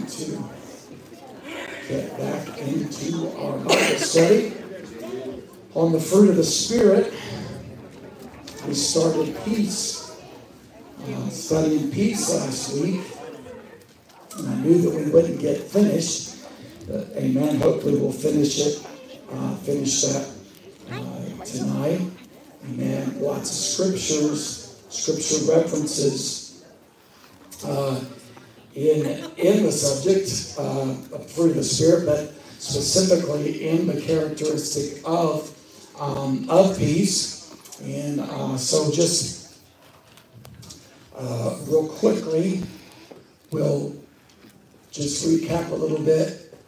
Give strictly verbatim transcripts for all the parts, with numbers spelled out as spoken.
going to get back into our Bible study on the fruit of the Spirit. We started peace, uh, studying peace last week, and I knew that we wouldn't get finished, but amen, hopefully we'll finish it, uh, finish that uh, tonight. Amen. Lots of scriptures, scripture references uh, in, in the subject uh, of fruit of the Spirit, but specifically in the characteristic of, um, of peace. And uh, so just uh, real quickly, we'll just recap a little bit.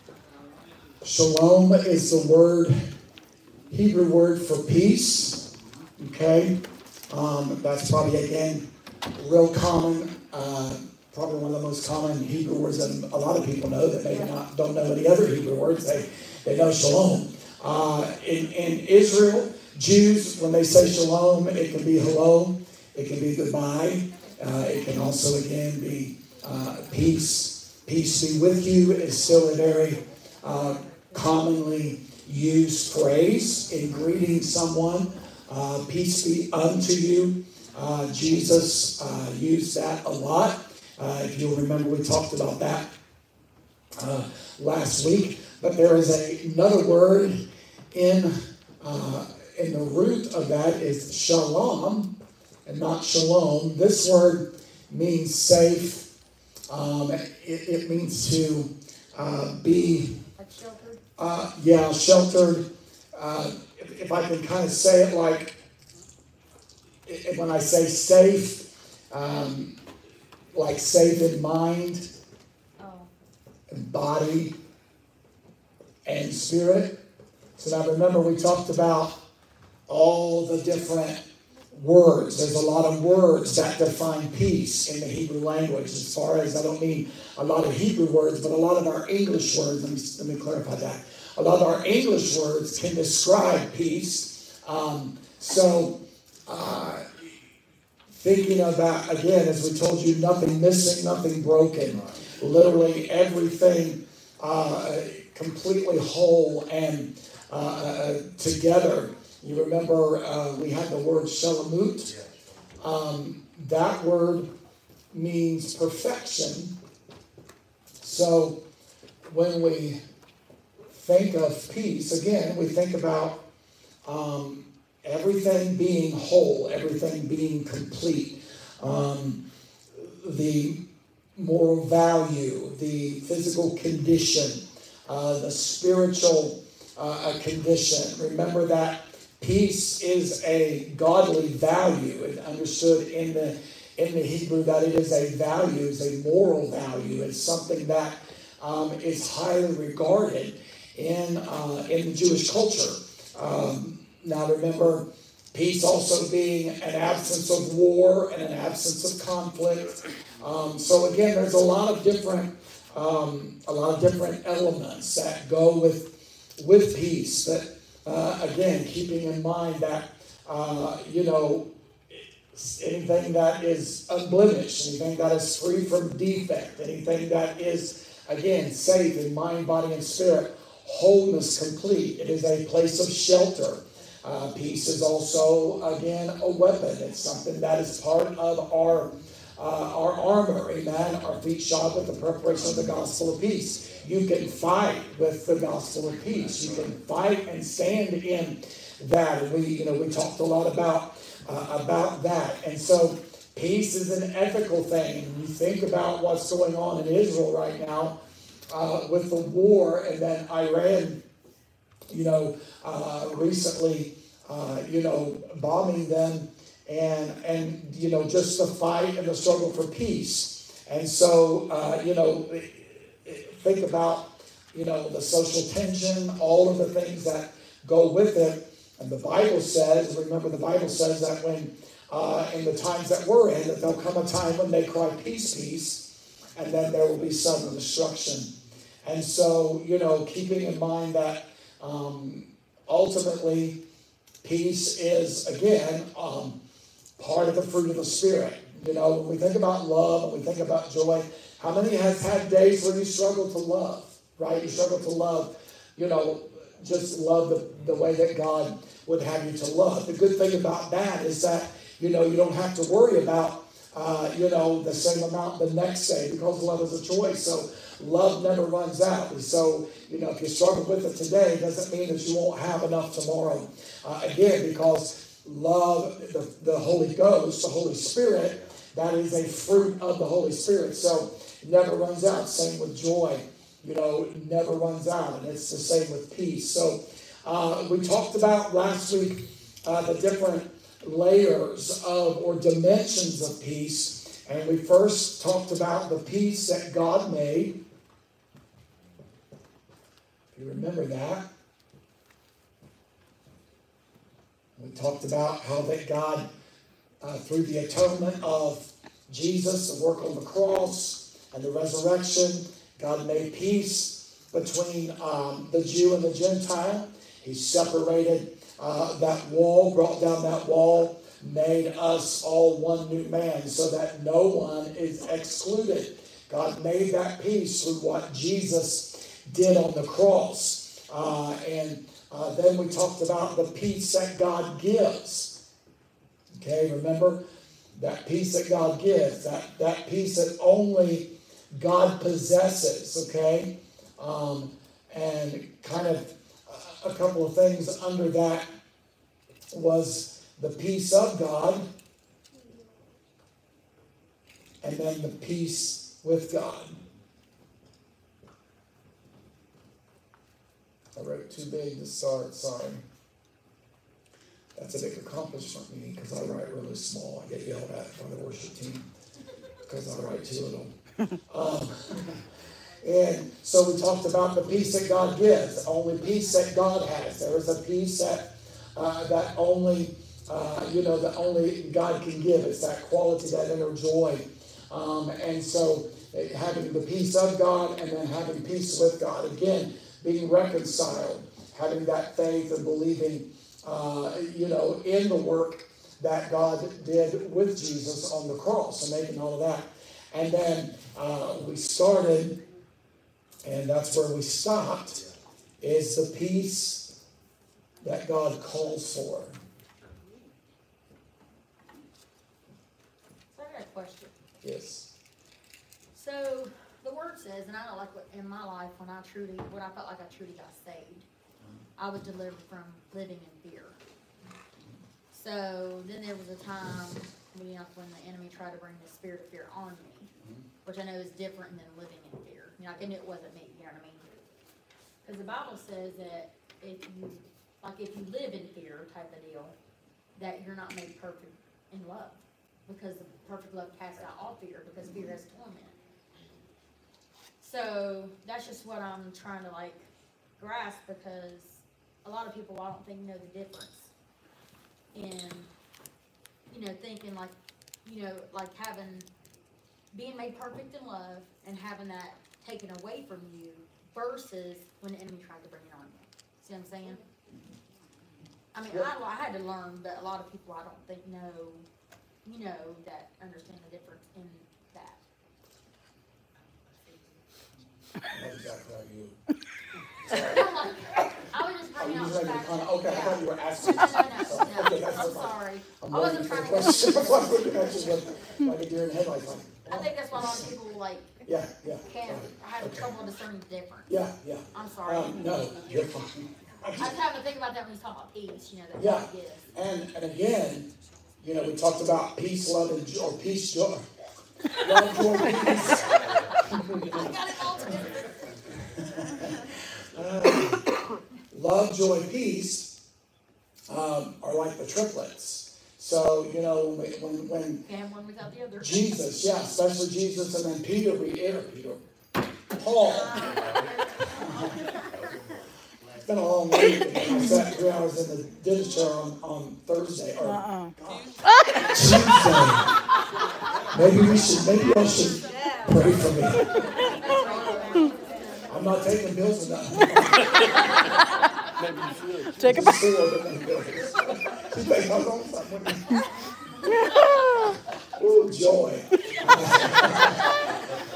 Shalom is the word, Hebrew word for peace. Okay? Um, that's probably, again, real common. Uh, probably one of the most common Hebrew words that a lot of people know that maybe not don't know any other Hebrew words. They, they know shalom. Uh, in, in Israel, Jews, when they say shalom, it can be hello, it can be goodbye, uh, it can also, again, be uh, peace. Peace be with you is still a very uh, commonly used phrase in greeting someone. Uh, peace be unto you. Uh, Jesus uh, used that a lot. Uh, if you'll remember, we talked about that uh, last week. But there is a, another word in uh, And the root of that is shalom and not shalom. This word means safe. Um, it, it means to uh, be, like sheltered? Uh, yeah, sheltered. Uh, if, if I can kind of say it like, it, when I say safe, um, like safe in mind, oh. and body, and spirit. So now remember, we talked about all the different words. There's a lot of words that define peace in the Hebrew language. As far as, I don't mean a lot of Hebrew words, but a lot of our English words. Let me, let me clarify that. A lot of our English words can describe peace. Um, so, uh, thinking about, again, as we told you, nothing missing, nothing broken. Literally everything uh, completely whole and uh, uh, together. You remember uh, we had the word shalamut. Um, that word means perfection. So when we think of peace, again, we think about um, everything being whole, everything being complete. Um, the moral value, the physical condition, uh, the spiritual uh, condition. Remember that peace is a godly value, and understood in the in the Hebrew that it is a value, is a moral value. It's something that um, is highly regarded in uh, in the Jewish culture. Um, now remember, peace also being an absence of war and an absence of conflict. Um, so again, there's a lot of different um, a lot of different elements that go with with peace. That Uh, again, keeping in mind that, uh, you know, anything that is unblemished, anything that is free from defect, anything that is, again, safe in mind, body, and spirit, wholeness complete. It is a place of shelter. Uh, peace is also, again, a weapon. It's something that is part of our uh, our armor, amen, our feet shod with the preparation of the gospel of peace. You can fight with the gospel of peace. You can fight and stand in that. And we, you know, we talked a lot about uh, about that. And so, peace is an ethical thing. And you think about what's going on in Israel right now uh, with the war, and then Iran, you know, uh, recently, uh, you know, bombing them, and and you know, just the fight and the struggle for peace. And so, uh, you know. Think about, you know, the social tension, all of the things that go with it. And the Bible says, remember the Bible says that when, uh, in the times that we're in, that there'll come a time when they cry peace, peace, and then there will be sudden destruction. And so, you know, keeping in mind that um, ultimately peace is, again, um, part of the fruit of the Spirit. You know, when we think about love and we think about joy, How many has had days where you struggle to love, right? You struggle to love, you know, just love the, the way that God would have you to love. The good thing about that is that, you know, you don't have to worry about, uh, you know, the same amount the next day, because love is a choice. So love never runs out. And so, you know, if you struggle with it today, it doesn't mean that you won't have enough tomorrow. Uh, again, because love, the, the Holy Ghost, the Holy Spirit, that is a fruit of the Holy Spirit. So it never runs out. Same with joy. You know, it never runs out. And it's the same with peace. So uh, we talked about last week uh, the different layers of or dimensions of peace. And we first talked about the peace that God made. If you remember that. We talked about how that God, uh, through the atonement of Jesus, the work on the cross and the resurrection, God made peace between um, the Jew and the Gentile. He separated uh, that wall, brought down that wall, made us all one new man so that no one is excluded. God made that peace through what Jesus did on the cross. Uh, and uh, then we talked about the peace that God gives. Okay, remember? That peace that God gives, that, that peace that only God possesses, okay? Um, and kind of a couple of things under that was the peace of God, and then the peace with God. I wrote too big to start, sorry. That's a big accomplishment for me because I write really small. I get yelled at by the worship team because I write too little. Um, and so we talked about the peace that God gives, the only peace that God has. There is a peace that uh, that only uh, you know that only God can give. It's that quality, that inner joy. Um, and so having the peace of God and then having peace with God. Again, being reconciled, having that faith and believing uh, you know in the work that God did with Jesus on the cross and making all of that. And then uh, we started, and that's where we stopped, is the peace that God calls for. So I got a question. Yes. So the word says, and I know like what, in my life when I truly, when I felt like I truly got saved, I was delivered from living in fear. So then there was a time when, you know, when the enemy tried to bring the spirit of fear on me, which I know is different than living in fear. You know, like I knew it wasn't me, you know what I mean? Because the Bible says that if you, like if you live in fear type of deal, that you're not made perfect in love. Because the perfect love casts out all fear, because fear has torment. So that's just what I'm trying to like grasp, because a lot of people I don't think know the difference in, you know, thinking like, you know, like having, being made perfect in love and having that taken away from you versus when the enemy tried to bring it on you. See what I'm saying? I mean, I, I had to learn, but a lot of people I don't think know, you know, that understand the difference in that. Not exactly like you. I was just bringing out Oh, the you fact. kind of, okay, I thought you were asking. No, no, no, So, no, okay, that's I'm fine. sorry. I'm I waiting wasn't for the trying to question. get. I'm like looking at you like, like a deer in headlights. Like, I think that's why a lot of people like yeah, yeah. can't, right. I have Okay. trouble discerning the difference. Yeah, yeah. I'm sorry. Um, no, you're fine. I just have to think about that when he's talking about peace, you know, that Yeah. God gives. And, and again, you know, we talked about peace, love, and joy, or peace, joy. Love, joy, peace. I got it all together. uh, love, joy, peace um, are like the triplets. So, you know, when, when Can't have one without the other. Jesus, yeah, especially Jesus, and then Peter, reiterated, Peter, Paul. It's been a long week. I sat three hours in the dentist chair on, on Thursday. Or, Uh-uh. Tuesday. Maybe we should, maybe y'all should pray for me. I'm not taking pills enough. Take a bath. She thinks I'm on something. Ooh, joy.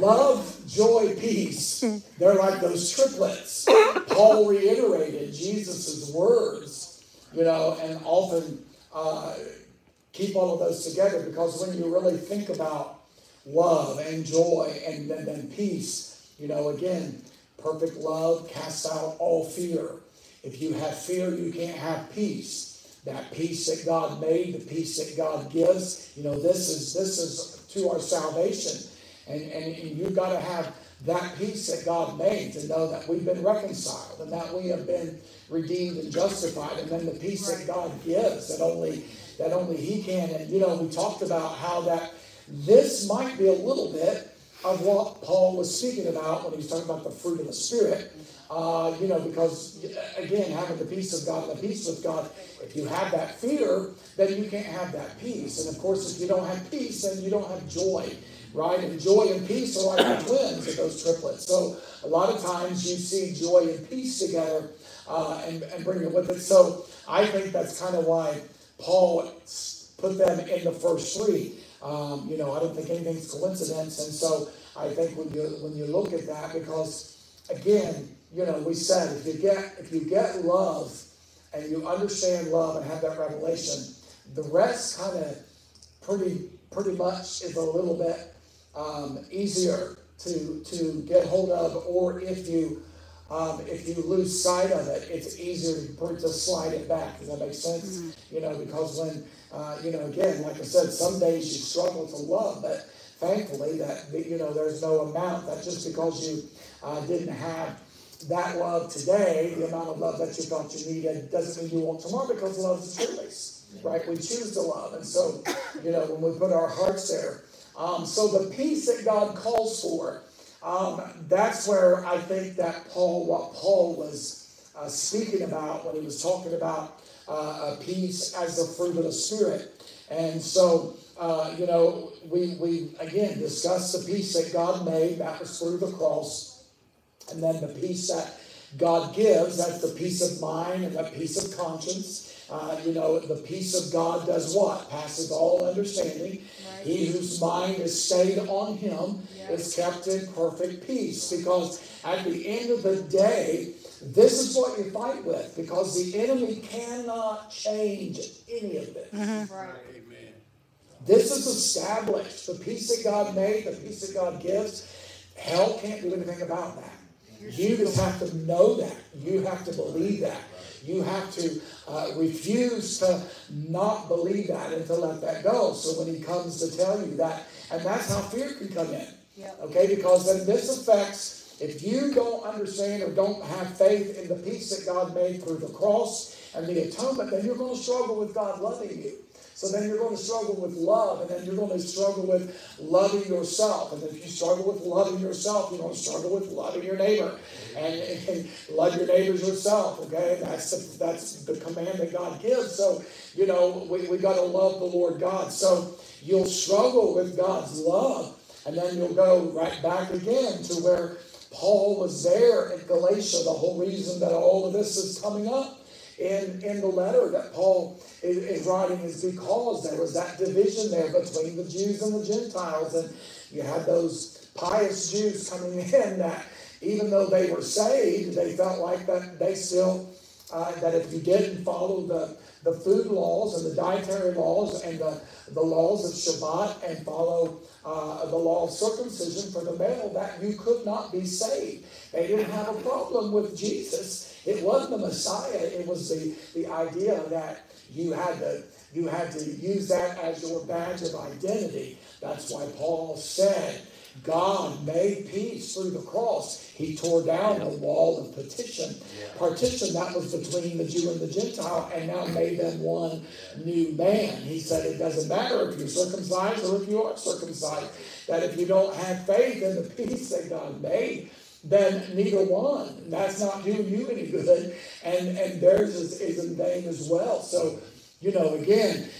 love, joy, peace. They're like those triplets. Paul reiterated Jesus' words, you know, and often uh, keep all of those together, because when you really think about love and joy and then, then peace, you know, again, perfect love casts out all fear. If you have fear, you can't have peace. That peace that God made, the peace that God gives, you know, this is this is to our salvation. And, and, and you've got to have that peace that God made to know that we've been reconciled and that we have been redeemed and justified. And then the peace that God gives that only that only He can. And, you know, we talked about how that this might be a little bit of what Paul was speaking about when he was talking about the fruit of the Spirit. Uh, you know, because, again, having the peace of God and the peace with God, if you have that fear, then you can't have that peace. And, of course, if you don't have peace, then you don't have joy, right? And joy and peace are like the twins of those triplets. So a lot of times you see joy and peace together uh, and, and bring it with it. So I think that's kind of why Paul put them in the first three. Um, you know, I don't think anything's coincidence. And so I think when you when you look at that, because, again, you know, we said if you get if you get love and you understand love and have that revelation, the rest kind of pretty pretty much is a little bit um, easier to to get hold of. Or if you um, if you lose sight of it, it's easier to, to slide it back. Does that make sense? Mm-hmm. You know, because when uh, you know, again, like I said, some days you struggle to love, but thankfully that you know there's no amount that just because you uh, didn't have that love today, the amount of love that you thought you needed, doesn't mean you want tomorrow, because love is a choice, right? We choose to love. And so, you know, when we put our hearts there. Um, so the peace that God calls for, um, that's where I think that Paul, what Paul was uh, speaking about when he was talking about uh, a peace as the fruit of the Spirit. And so, uh, you know, we, we, again, discussed the peace that God made, that was through the cross. And then the peace that God gives, that's the peace of mind and the peace of conscience. Uh, you know, the peace of God does what? Passes all understanding. Right. He whose mind is stayed on Him yeah. is kept in perfect peace. Because at the end of the day, this is what you fight with. Because the enemy cannot change any of this. Mm-hmm. Right. Amen. This is established. The peace that God made, the peace that God gives, hell can't do anything about that. You just have to know that. You have to believe that. You have to uh, refuse to not believe that and to let that go. So when He comes to tell you that, and that's how fear can come in. Okay, because then this affects, if you don't understand or don't have faith in the peace that God made through the cross and the atonement, then you're going to struggle with God loving you. So then you're going to struggle with love, and then you're going to struggle with loving yourself. And if you struggle with loving yourself, you're going to struggle with loving your neighbor. And, and love your neighbors yourself, okay? That's the, that's the command that God gives. So, you know, we, we got to love the Lord God. So you'll struggle with God's love, and then you'll go right back again to where Paul was there in Galatia. The whole reason that all of this is coming up in, in the letter that Paul is, is writing is because there was that division there between the Jews and the Gentiles. And you had those pious Jews coming in that even though they were saved, they felt like that they still, uh, that if you didn't follow the, the food laws and the dietary laws and the, the laws of Shabbat and follow uh, the law of circumcision for the male, that you could not be saved. They didn't have a problem with Jesus. It wasn't the Messiah. It was the, the idea that you had to you had to use that as your badge of identity. That's why Paul said, God made peace through the cross. He tore down the wall of petition. Yeah. Partition that was between the Jew and the Gentile, and now made them one new man. He said it doesn't matter if you're circumcised or if you are circumcised. That if you don't have faith in the peace that God made, then neither one. That's not doing you any good. And, and theirs is, is in vain as well. So, you know, again,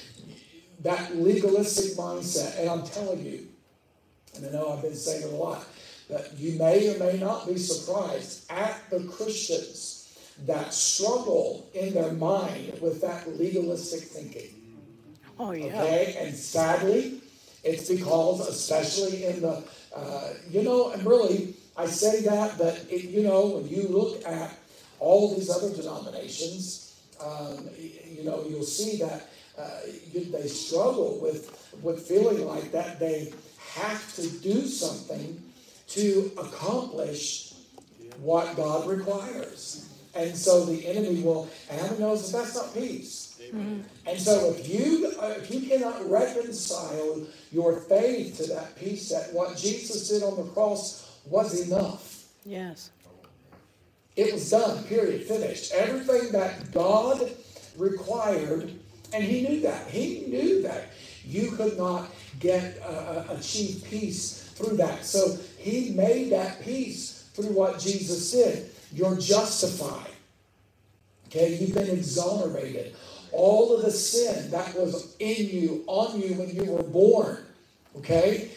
that legalistic mindset, and I'm telling you, and I know I've been saying it a lot, that you may or may not be surprised at the Christians that struggle in their mind with that legalistic thinking. Oh, yeah. Okay? And sadly, it's because, especially in the uh, you know, and really, I say that, but it, you know, when you look at all these other denominations, um, you know, you'll see that uh, you, they struggle with, with feeling like that they have to do something to accomplish what God requires. And so the enemy will, and everyone knows that that's not peace. Mm-hmm. And so if you uh, if you cannot reconcile your faith to that peace, that what Jesus did on the cross was enough. Yes. It was done, period, finished. Everything that God required, and he knew that. He knew that you could not get uh, achieve peace through that. So he made that peace through what Jesus did. You're justified. Okay, you've been exonerated. All of the sin that was in you, on you when you were born, okay,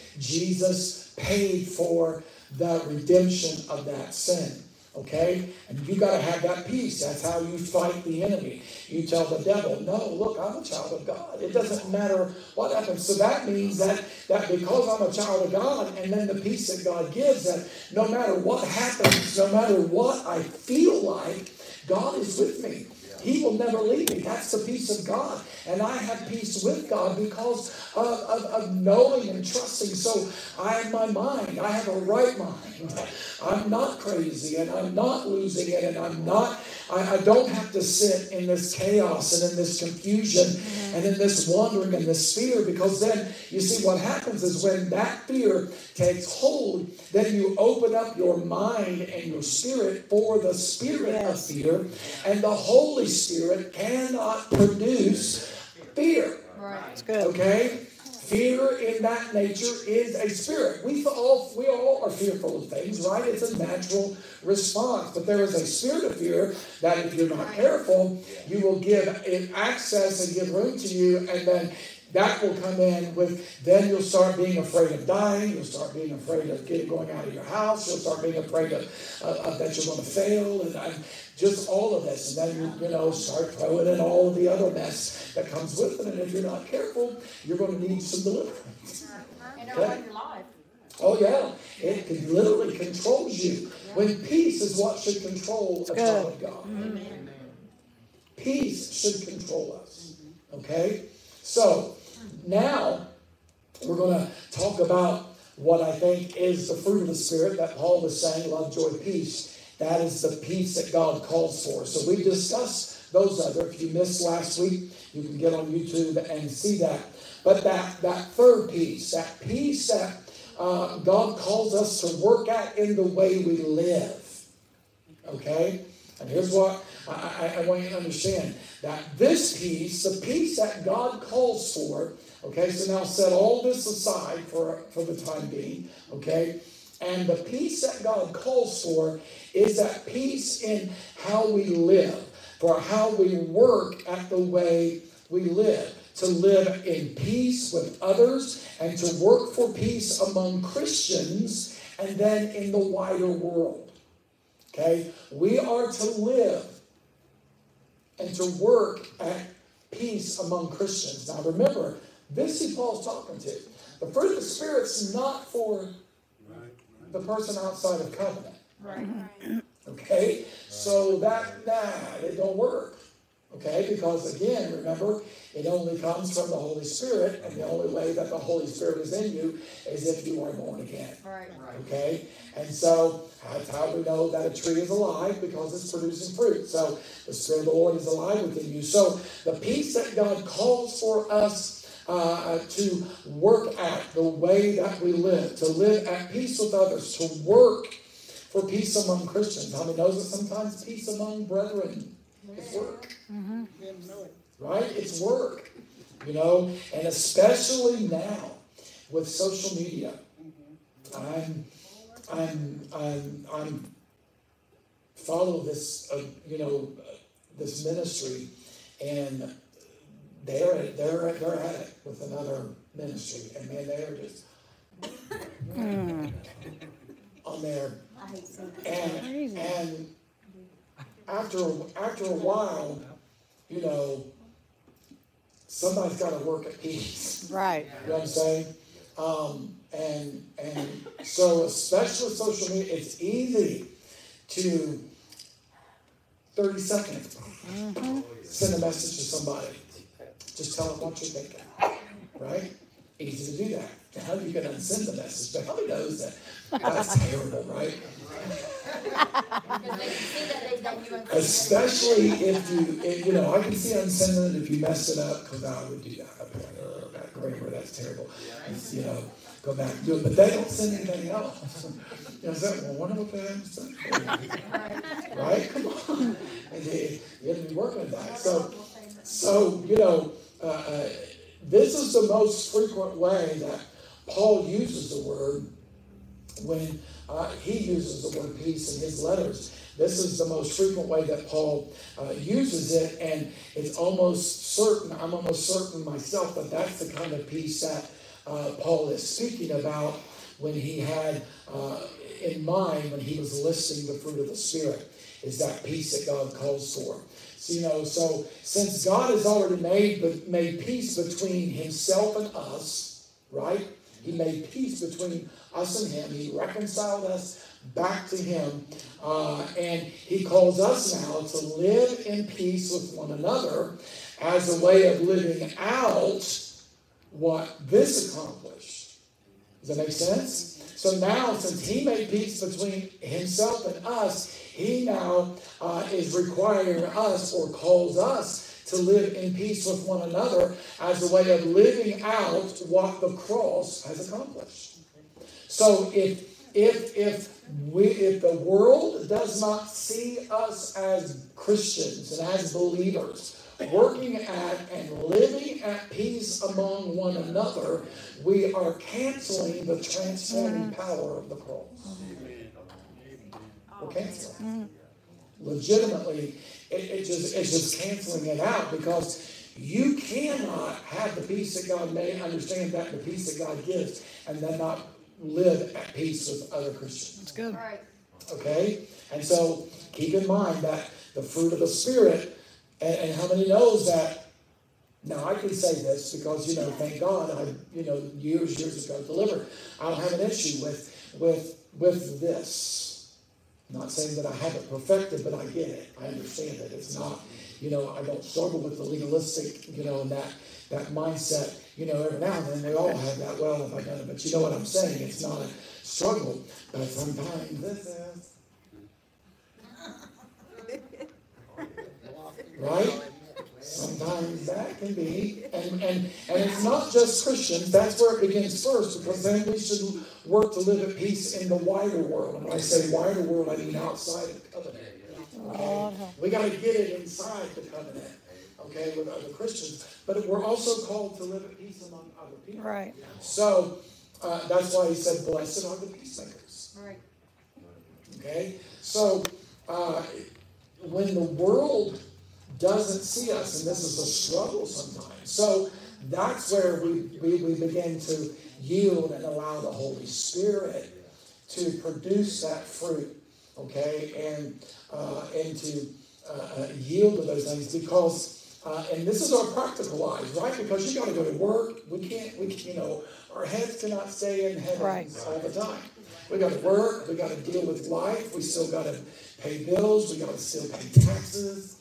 Jesus paid for the redemption of that sin. Okay? And you got to have that peace. That's how you fight the enemy. You tell the devil, no, look, I'm a child of God. It doesn't matter what happens. So that means that, that because I'm a child of God, and then the peace that God gives, that no matter what happens, no matter what I feel like, God is with me. He will never leave me. That's the peace of God. And I have peace with God because of, of, of knowing and trusting. So I have my mind. I have a right mind. I'm not crazy and I'm not losing it and I'm not, I, I don't have to sit in this chaos and in this confusion and in this wandering and this fear, because then you see what happens is when that fear takes hold, then you open up your mind and your spirit for the spirit yes. of fear, and the Holy Spirit cannot produce fear. Right. That's good. Okay? Fear in that nature is a spirit. We all, we all are fearful of things, right? It's a natural response. But there is a spirit of fear that if you're not careful, you will give it access and give room to you, and then that will come in with, then you'll start being afraid of dying. You'll start being afraid of getting, going out of your house. You'll start being afraid of, uh, of that you're going to fail, and, and just all of this. And then you, you know, start throwing in all of the other mess that comes with it. And if you're not careful, you're going to need some deliverance. And it'll run your life. Oh, yeah. It can literally controls you. Yeah. When peace is what should control a child of God. Amen. Peace should control us. Okay? So, now we're going to talk about what I think is the fruit of the Spirit that Paul was saying, love, joy, peace. That is the peace that God calls for. So we discussed those other. If you missed last week, you can get on YouTube and see that. But that, that third peace, that peace that uh, God calls us to work at in the way we live. Okay? And here's what I, I, I want you to understand. That this peace, the peace that God calls for, okay, so now set all this aside for, for the time being, okay? And the peace that God calls for is that peace in how we live, for how we work at the way we live. To live in peace with others and to work for peace among Christians and then in the wider world. Okay? We are to live and to work at peace among Christians. Now remember, this is who Paul's talking to. The fruit of the Spirit's not for the person outside of covenant. Right. Okay? So that, nah, it don't work. Okay? Because again, remember, it only comes from the Holy Spirit, and the only way that the Holy Spirit is in you is if you are born again. Right. Okay? And so that's how we know that a tree is alive, because it's producing fruit. So the Spirit of the Lord is alive within you. So the peace that God calls for us uh, to work at, the way that we live, to live at peace with others, to work for peace among Christians. How many knows that sometimes peace among brethren is work? Mm-hmm. Right? It's work. You know, and especially now with social media. I'm I'm I'm I'm follow this uh, you know uh, this ministry, and they're they're they're at it with another ministry, and man, they're just mm. on there, and and after after a while, you know, somebody's got to work at peace. Right. You know what I'm saying? Um, And, and so, especially with social media, it's easy to thirty seconds, mm-hmm. send a message to somebody. Just tell them what you're thinking, right? Easy to do that. Now, how are you going to unsend the message? But nobody knows that. That's terrible, right? Especially if you, if, you know, I can see unsending it if you mess it up, because I would do that. I'd be like, oh, that grammar, that's terrible. And, you know, go back and do it. But they don't send anything else. You know, so, well, wonder what they haven't sent. Right? Come on. And they, you have to be working on that. So, so you know, uh, uh, this is the most frequent way that Paul uses the word when uh, he uses the word peace in his letters. This is the most frequent way that Paul uh, uses it, and it's almost certain, I'm almost certain myself, that that's the kind of peace that uh, Paul is speaking about when he had uh, in mind, when he was listing the fruit of the Spirit, is that peace that God calls for. So, you know, so since God has already made, made peace between himself and us, right? He made peace between us and him. He reconciled us back to him. Uh, and he calls us now to live in peace with one another as a way of living out what this accomplished. Does that make sense? So now, since he made peace between himself and us, he now uh, is requiring us, or calls us, to live in peace with one another as a way of living out what the cross has accomplished. So if if if we if the world does not see us as Christians and as believers working at and living at peace among one another, we are canceling the transforming power of the cross. We're canceling. Legitimately, it, it just it's just canceling it out, because you cannot have the peace that God made, understand that the peace that God gives, and then not live at peace with other Christians. That's good. Right. Okay? And so keep in mind that the fruit of the Spirit, and, and how many knows that, now I can say this because, you know, thank God, I, you know, years, years ago delivered. I don't have an issue with, with, with this. I'm not saying that I have it perfected, but I get it. I understand it. It's not, you know, I don't struggle with the legalistic, you know, and that, that mindset. You know, every now and then we all have that, well, if I done it, but you know what I'm saying? It's not a struggle, but sometimes this is. Right? Sometimes that can be, and, and, and it's not just Christians, that's where it begins first, because then we should work to live at peace in the wider world. And when I say wider world, I mean outside of the covenant. Okay? We got to get it inside the covenant, okay, with other Christians. But we're also called to live at peace among other people. Right. So uh, that's why he said, blessed are the peacemakers. Right. Okay? So uh, when the world doesn't see us, and this is a struggle sometimes. So that's where we, we, we begin to yield and allow the Holy Spirit to produce that fruit, okay, and uh, and to uh, yield to those things, because, uh, and this is our practical lives, right? Because you got to go to work. We can't, we you know, our heads cannot stay in heaven right. all the time. We got to work. We got to deal with life. We still got to pay bills. We got to still pay taxes.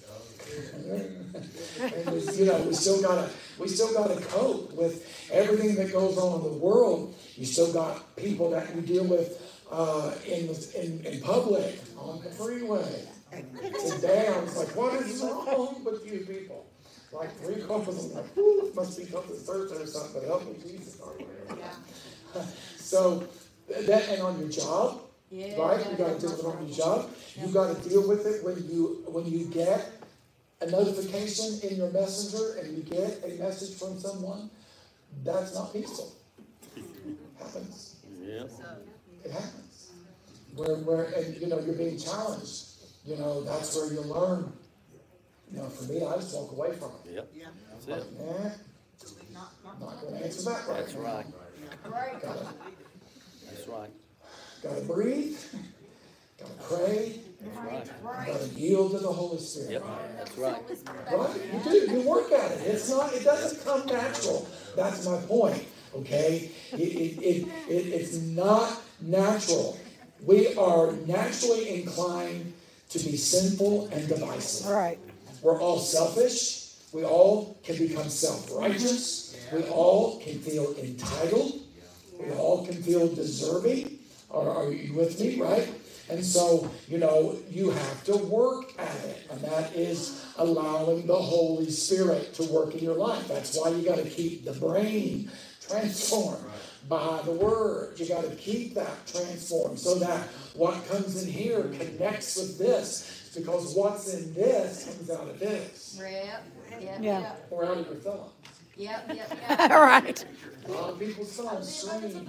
And we, you know, we still gotta we still gotta cope with everything that goes on in the world. You still got people that you deal with uh, in, in in public, on the freeway. Today I was like, what is wrong with you people? Like three couples, I'm like, ooh, it must be because it's Thursday or something, but help me Jesus. Yeah. So that, and on your job, yeah, right? You got to deal with it on your job. You got to deal with it when you when you get a notification in your messenger and you get a message from someone. That's not peaceful. It happens. Yeah. It happens. Where where and you know you're being challenged. You know that's where you learn. You know, for me, I just walk away from it. Yep. Yeah. That's like, it. Nah, not, not going to answer that right. That's right. Right. Gotta, That's right. Gotta breathe. Gotta pray. That's right. Right. Gotta yield to the Holy Spirit. Yep. That's right. Right? You do. You work at it. It's not. It doesn't come natural. That's my point. Okay? It, it, it, it, it's not natural. We are naturally inclined to be sinful and divisive. Right. We're all selfish. We all can become self-righteous. We all can feel entitled. We all can feel deserving. Are, are you with me, right? And so, you know, you have to work at it. And that is allowing the Holy Spirit to work in your life. That's why you got to keep the brain transformed by the Word. You got to keep that transformed so that what comes in here connects with this. Because what's in this comes out of this. Yep, yep, Yeah. yep. Or out of your thumb. Yep, yep, yep. Right. A lot of people's thumbs scream.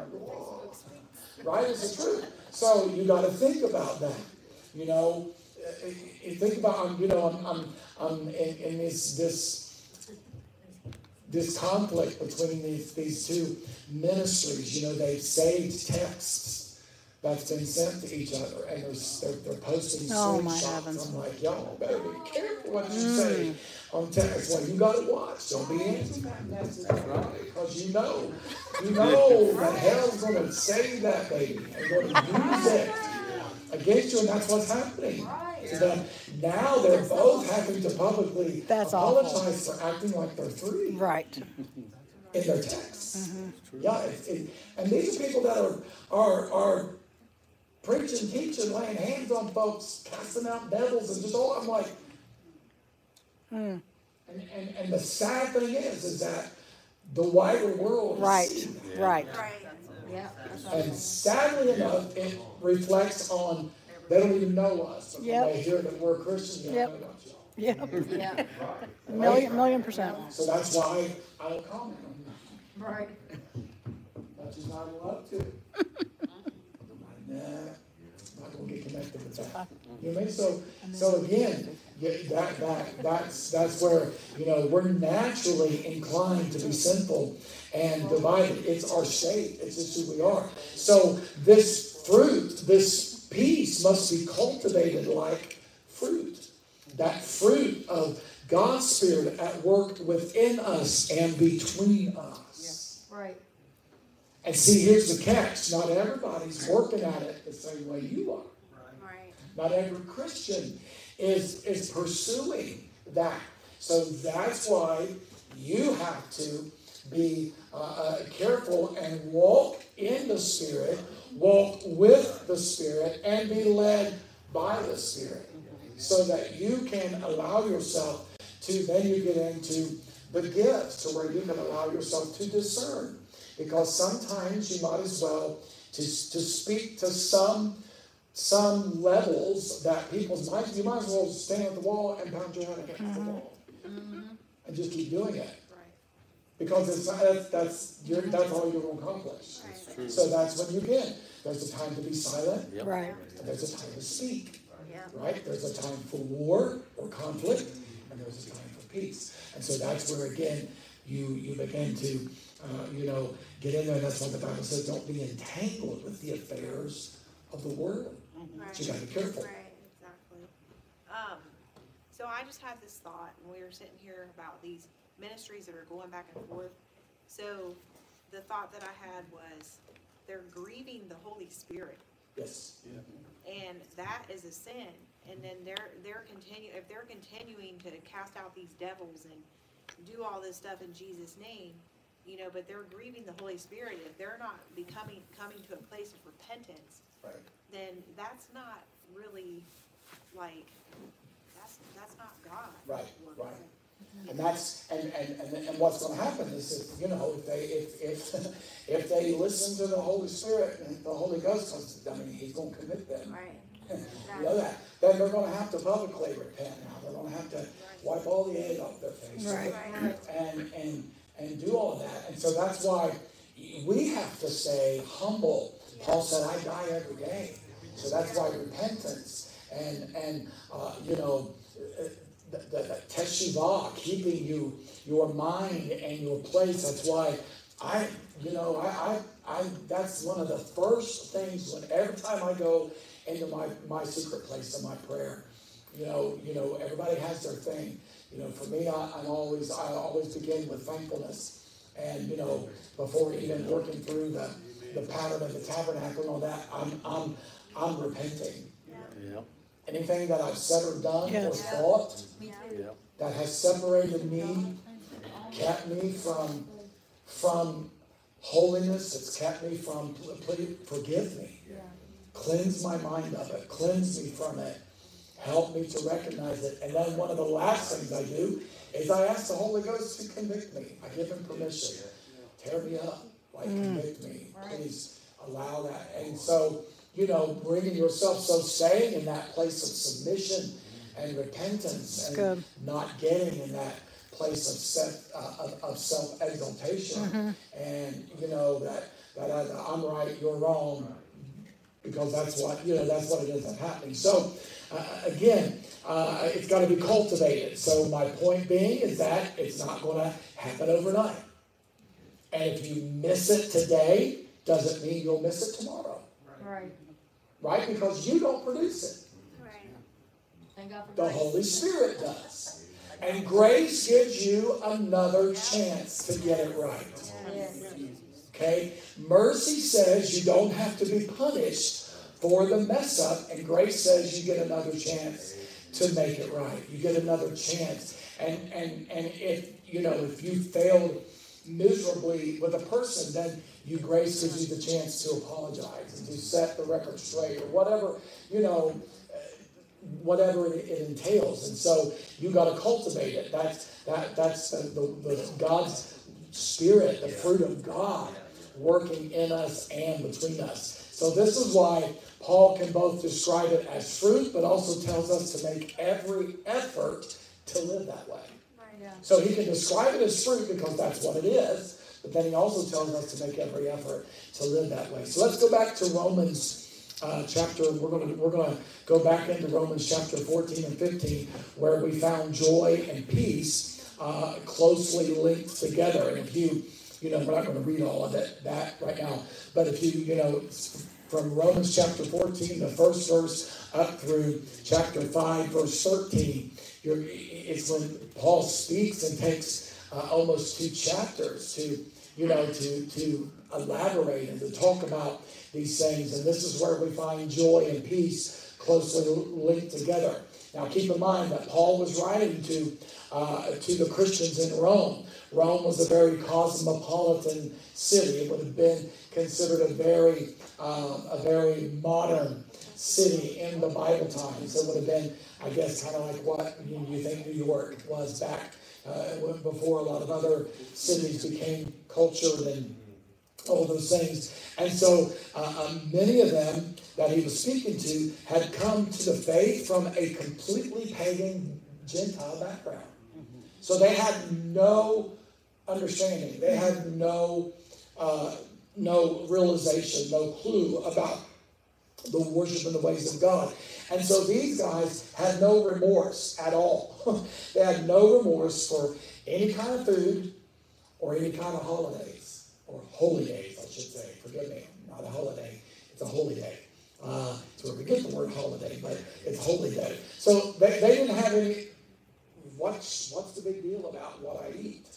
Right? It's the truth. So you got to think about that. You know, uh, you think about, you know, I'm, I'm, I'm in, in this, this, this conflict between these, these two ministries. You know, they've saved texts that's been sent to each other, and they're, they're, they're posting Oh, my screenshots. heavens. I'm like, y'all better be careful what you say on text. Well, you got to watch. Don't be answering that message because you know, you know that hell's going to save that baby and going to use it against you, and that's what's happening to them. Now they're both having to publicly That's apologize for acting like they're three Right. in their texts. Yeah, it, it, and these are people that are are are preaching, teaching, laying hands on folks, casting out devils, and just all. I'm like, Mm. and, and and the sad thing is, is that the wider world is Right. seeing that. Right. Yep, that's right. And sadly enough, it reflects on they don't even know us. But Yep. when they hear that we're Christians, they Yep. don't know about you. Yeah. Yep, Million, million percent. So that's why I don't comment on that. right. That's just not allowed to. Nah, not gonna get connected with that. You know what I mean? So, so again, yeah, that, that, that's, that's where, you know, we're naturally inclined to be sinful and divided. It's our state. It's just who we are. So this fruit, this peace must be cultivated like fruit. That fruit of God's Spirit at work within us and between us. Right. And see, here's the catch. Not everybody's working at it the same way you are. Right. Not every Christian is, is pursuing that. So that's why you have to be uh, uh, careful and walk in the Spirit, walk with the Spirit, and be led by the Spirit. So that you can allow yourself to, then you get into the gifts to where you can allow yourself to discern. Because sometimes you might as well to, to speak to some some levels that people's minds, you might as well stand at the wall and pound your head against the wall. And just keep doing it. Right. Because it's not, that's, that's, you're, that's all you're going to accomplish. Right. So that's when you begin. There's a time to be silent, Yep. Right. and there's a time to speak. Yeah. Right? There's a time for war or conflict, and there's a time for peace. And so that's where, again, you, you begin to, uh, you know, get in there. And that's why the Bible says, don't be entangled with the affairs of the world. Right. So you got to be careful. Right, exactly. Um, so I just had this thought when we were sitting here about these ministries that are going back and forth. So the thought that I had was they're grieving the Holy Spirit, Yes. and that is a sin. And then they're they're continue if they're continuing to cast out these devils and do all this stuff in Jesus' name, you know, but they're grieving the Holy Spirit. If they're not becoming coming to a place of repentance, Right. then that's not really like that's that's not God. Right, right. And that's and, and, and, and what's going to happen is if you know if they if if if they listen to the Holy Spirit and the Holy Ghost, 'cause, I mean He's going to commit them. Right. You know that. Then they're going to have to publicly repent now. They're going to have to wipe all the egg off their face. Right. And and and do all of that. And so that's why we have to stay humble. Paul said, "I die every day." So that's why repentance and and uh, you know. The, the, the teshuvah, keeping you your mind and your place. That's why I, you know, I, I, I that's one of the first things when every time I go into my, my secret place of my prayer, you know, you know, everybody has their thing. You know, for me, I, I'm always I always begin with thankfulness And, you know, before even working through the, the pattern of the tabernacle and all that, I'm, I'm, I'm repenting. Yeah, Anything that I've said or done or Yes. thought Me too. yeah. that has separated me, kept me from, from holiness, it's kept me from, please forgive me. Yeah. Cleanse my mind of it. Cleanse me from it. Help me to recognize it. And then one of the last things I do is I ask the Holy Ghost to convict me. I give him permission. Tear me up. Like, convict me. Please allow that. And so, you know, bringing yourself, so staying in that place of submission and repentance and good. not getting in that place of self, uh, of, of self-exaltation. And, you know, that, that I, I'm right, you're wrong. Because that's what, you know, that's what it ends up happening. So, uh, again, uh, it's got to be cultivated. So my point being is that it's not going to happen overnight. And if you miss it today, doesn't mean you'll miss it tomorrow. Right. Right? Because you don't produce it. Right. Thank God for The grace. Holy Spirit does. And grace gives you another chance to get it right. Yes. Okay? Mercy says you don't have to be punished for the mess up, and grace says you get another chance to make it right. You get another chance. And and and if you know if you failed miserably with a person, then you grace gives you the chance to apologize and to set the record straight or whatever, you know, whatever it, it entails. And so you got to cultivate it. That's that that's the, the, the God's Spirit, the fruit of God working in us and between us. So this is why Paul can both describe it as fruit, but also tells us to make every effort to live that way. Yeah. So he can describe it as fruit because that's what it is, but then he also tells us to make every effort to live that way. So let's go back to Romans uh, chapter. We're going to we're going to go back into Romans chapter fourteen and fifteen, where we found joy and peace uh, closely linked together. And if you You know, we're not going to read all of it, that right now. But if you, you know, from Romans chapter fourteen, the first verse, up through chapter five, verse thirteen, you're, it's when Paul speaks and takes uh, almost two chapters to, you know, to, to elaborate and to talk about these things. And this is where we find joy and peace closely linked together. Now, keep in mind that Paul was writing to uh, to the Christians in Rome. Rome was a very cosmopolitan city. It would have been considered a very um, a very modern city in the Bible times. It would have been, I guess, kind of like what you, you think New York was back uh, before a lot of other cities became cultured and all those things. And so uh, um, many of them that he was speaking to had come to the faith from a completely pagan Gentile background. So they had no understanding. They had no uh, no realization, no clue about the worship and the ways of God. And so these guys had no remorse at all. They had no remorse for any kind of food or any kind of holidays, or holy days, I should say. Forgive me, not a holiday. It's a holy day. Uh, it's where we get the word holiday, but it's holy day. So they, they didn't have any, what's, what's the big deal about what I eat?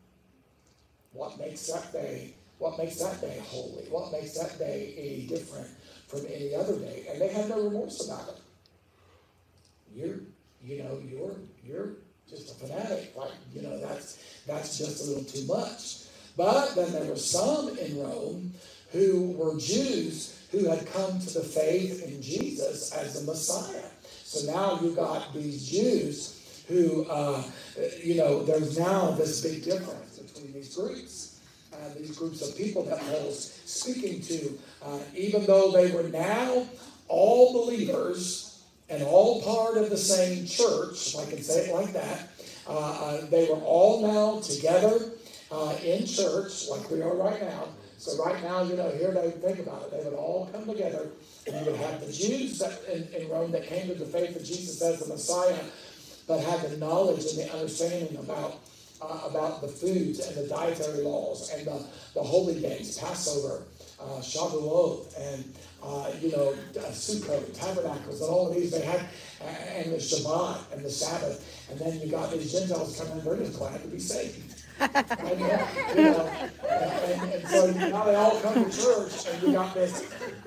What makes that day, what makes that day holy? What makes that day any different from any other day? And they had no remorse about it. You're, you know, you're, you're just a fanatic. Like, you know, that's, that's just a little too much. But then there were some in Rome who were Jews who had come to the faith in Jesus as the Messiah. So now you got these Jews who, uh, you know, there's now this big difference between these groups, uh, these groups of people that Paul's speaking to, uh, even though they were now all believers and all part of the same church, if I can say it like that. Uh, uh, they were all now together uh, in church, like we are right now. So right now, you know, here they think about it. They would all come together, and you would have the Jews that, in, in Rome that came to the faith of Jesus as the Messiah, but had the knowledge and the understanding about uh, about the foods and the dietary laws and the, the holy days, Passover, uh, Shavuot, and uh, you know, uh, Sukkot, Tabernacles, and all of these they had, and the Shabbat and the Sabbath. And then you got these Gentiles coming, they're just glad to be saved. And, you know, and, and so now they all come to church, and you got this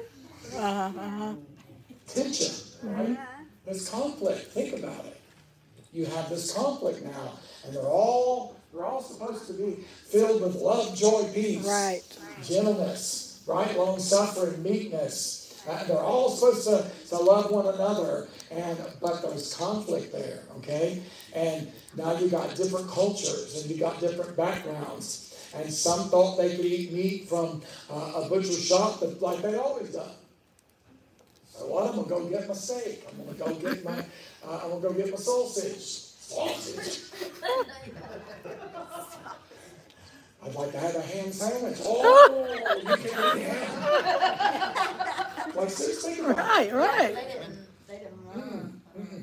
tension, right? This conflict. Think about it. You have this conflict now, and they're all they're all supposed to be filled with love, joy, peace, Right. gentleness, right, long suffering, meekness. Uh, they're all supposed to, to love one another, and but there's conflict there, okay? And now you got different cultures, and you got different backgrounds, and some thought they could eat meat from uh, a butcher shop, but like they'd always done. So what? I'm gonna go get my steak. I'm gonna go get my. Uh, I'm gonna go get my sausage. Sausage. I'd like to have a ham sandwich. Oh, you can't eat ham. Like, seriously, think about it. Right, right. They didn't, they didn't learn.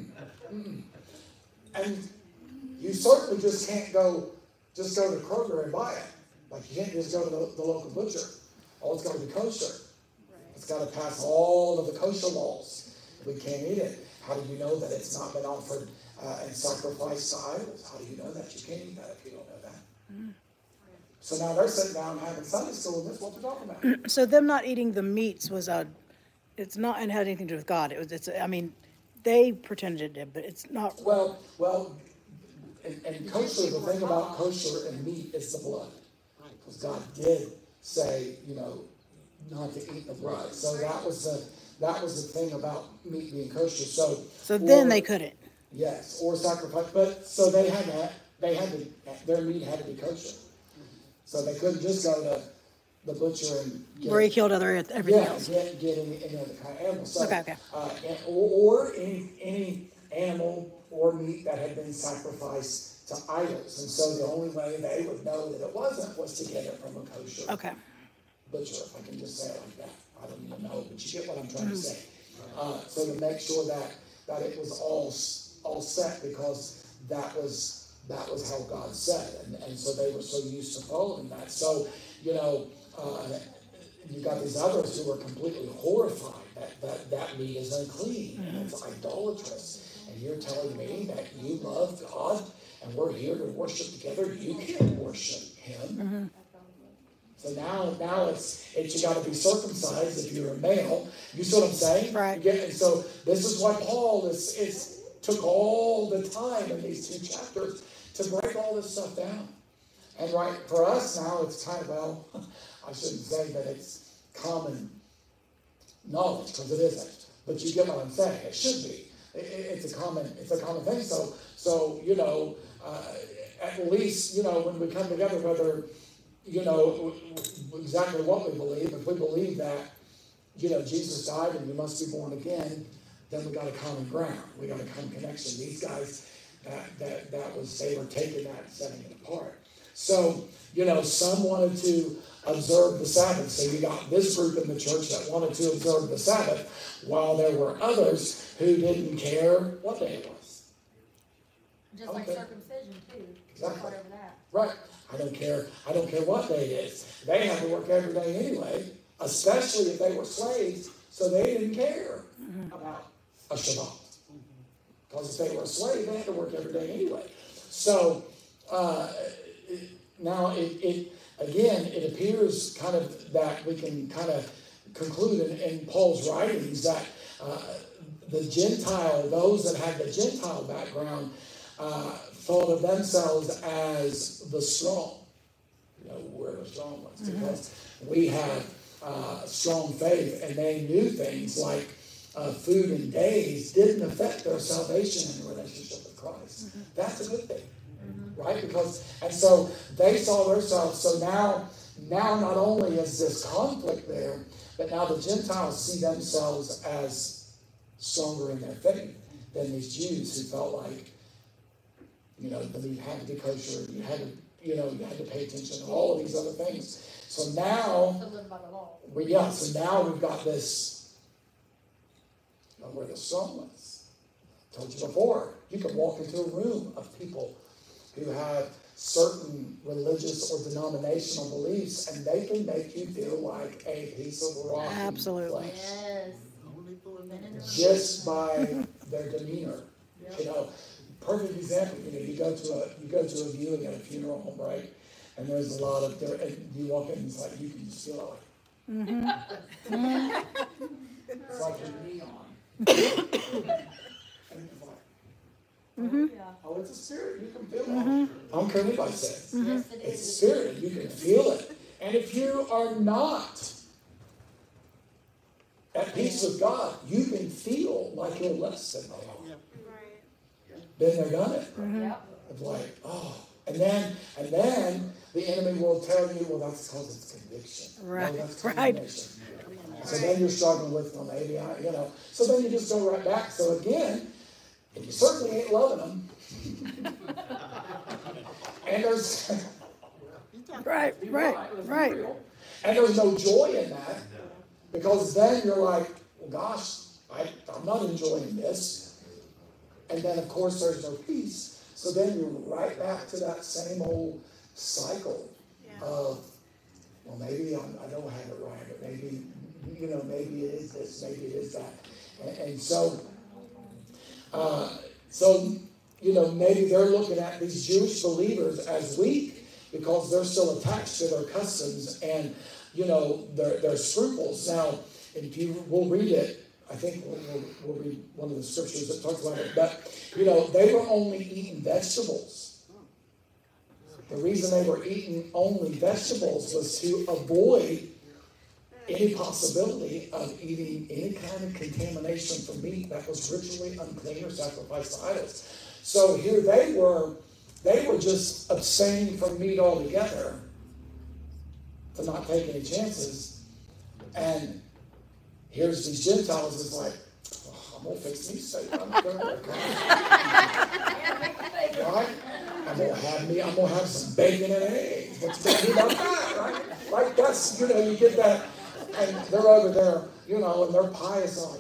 And you certainly just can't go, just go to Kroger and buy it. Like, you can't just go to the, the local butcher. Oh, it's got to be kosher. It's got to pass all of the kosher laws. We can't eat it. How do you know that it's not been offered uh, and sacrificed to idols? How do you know that? You can't eat that if you don't know that. Mm. So now they're sitting down having Sunday school, and this is what they're talking about. So them not eating the meats was a, it's not, and had anything to do with God. It was, it's, I mean, they pretended it did, but it's not. Well, well, and, and kosher, the thing about kosher and meat is the blood. Because God did say, you know, not to eat the blood. So that was the that was the thing about meat being kosher. So So then or, they couldn't. yes, or sacrifice. But so they had that. They had to. Their meat had to be kosher. So they couldn't just go to the butcher and get, Where he killed other everything yeah, else. get get any, any other kind of animal. So, Okay, okay. Uh, and, or, or any any animal or meat that had been sacrificed to idols. And so the only way they would know that it wasn't was to get it from a kosher. Okay. Butcher, if I can just say it like that. I don't even know, but you get what I'm trying to say. Uh, so to make sure that, that it was all all set, because that was that was how God said, and, and so they were so used to following that. So, you know, uh, you got these others who were completely horrified that that, that meat is unclean, and it's idolatrous. And you're telling me that you love God, and we're here to worship together. You can't worship Him. Mm-hmm. So now, now it's, it's you got to be circumcised if you're a male. You see what I'm saying? Right. You get, and so this is why Paul is, is took all the time in these two chapters to break all this stuff down. And right for us now, it's kind of, well, I shouldn't say that it's common knowledge, because it isn't. But you get what I'm saying. It should be. It, it's a common, it's a common thing. So, so you know, uh, at least, you know, when we come together, whether you know, exactly what we believe. If we believe that, you know, Jesus died and you must be born again, then we got a common ground. We got a common connection. These guys, that, that, that was, they were taking that and setting it apart. So, you know, some wanted to observe the Sabbath. So you got this group in the church that wanted to observe the Sabbath, while there were others who didn't care what day it was. Just like Okay. circumcision too, Exactly. whatever that. Right. I don't care. I don't care what day it is. They had to work every day anyway, especially if they were slaves. So they didn't care about a Shabbat, because if they were a slave, they had to work every day anyway. So uh, it, now it, it again, it appears kind of that we can kind of conclude in, in Paul's writings that uh, the Gentile, those that had the Gentile background, uh, thought of themselves as the strong. You know, we're the strong ones, mm-hmm. because we have uh, strong faith, and they knew things like uh, food and days didn't affect their salvation and relationship with Christ. Mm-hmm. That's a good thing, mm-hmm. right? Because, and so they saw themselves. So now, now not only is this conflict there, but now the Gentiles see themselves as stronger in their faith than these Jews who felt like, you know, that you had to be kosher, you had to, you know, you had to pay attention to all of these other things. So now, To live by the law. we, yeah, so now we've got this, you know, we're the strong ones. I told you before, you can walk into a room of people who have certain religious or denominational beliefs, and they can make you feel like a piece of rock. Absolutely. Yes. Just by their demeanor. You know, perfect example, you know, you go to a, you go to a viewing at a funeral home, right? And there's a lot of, there, and you walk in and it's like, you can just feel it like, it's like a neon. And it's like, Yeah. oh, it's a spirit, you can feel it. I don't care what anybody says. Yes, it It's is. spirit, you can feel it. And if you are not at peace with God, you can feel like you're less than they are. Right. Been there, done it. Yep. It's like, oh, and then, and then the enemy will tell you, well, that's because it's conviction. Right, No, that's right. condemnation. So then you're struggling with, well, maybe I, you know. So then you just go right back. So again, you certainly ain't loving them. And there's, Right, right, right. and there's no joy in that, because then you're like, well, gosh, I, I'm not enjoying this. And then, of course, there's no peace. So then you're right back to that same old cycle Yeah. of, well, maybe I'm, I don't have it right, but maybe, you know, maybe it is this, maybe it is that. And, and so, uh, so, you know, maybe they're looking at these Jewish believers as weak because they're still attached to their customs and, you know, their, their scruples. Now, if you, we'll read it, I think we'll, we'll, we'll read one of the scriptures that talks about it, but, you know, they were only eating vegetables. The reason they were eating only vegetables was to avoid any possibility of eating any kind of contamination from meat that was ritually unclean or sacrificed to idols. So here they were, they were just abstaining from meat altogether to not take any chances. And here's these Gentiles is like, oh, I'm gonna fix me steak. I'm gonna right? I'm gonna have me, I'm gonna have some bacon and eggs. What you gonna do about that, right? Like that's, you know, you get that, and they're over there, you know, and they're pious on.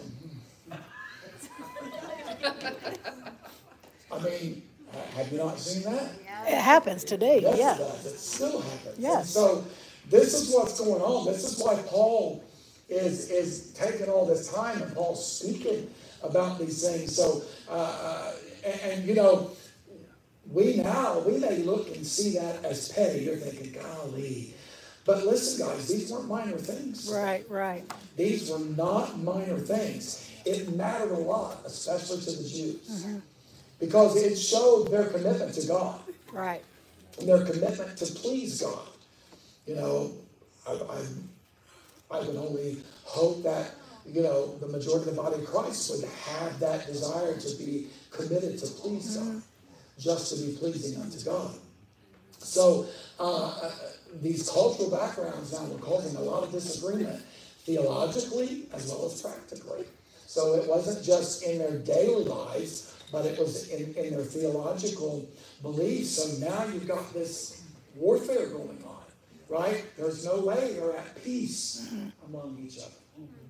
I mean, have you not seen that? It happens today, Yes, yeah. it does. It still happens. Yes. And so this is what's going on. This is why Paul is is taking all this time and Paul's speaking about these things. So, uh, and, and you know, we now, we may look and see that as petty. You're thinking, golly. But listen, guys, these weren't minor things. Right, right. These were not minor things. It mattered a lot, especially to the Jews. Mm-hmm. Because it showed their commitment to God. Right. And their commitment to please God. You know, I, I, I would only hope that, you know, the majority of the body of Christ would have that desire to be committed to please God, just to be pleasing unto God. So uh, these cultural backgrounds now were causing a lot of disagreement, theologically as well as practically. So it wasn't just in their daily lives, but it was in, in their theological beliefs. So now you've got this warfare going on, right? There's no way they're at peace among each other.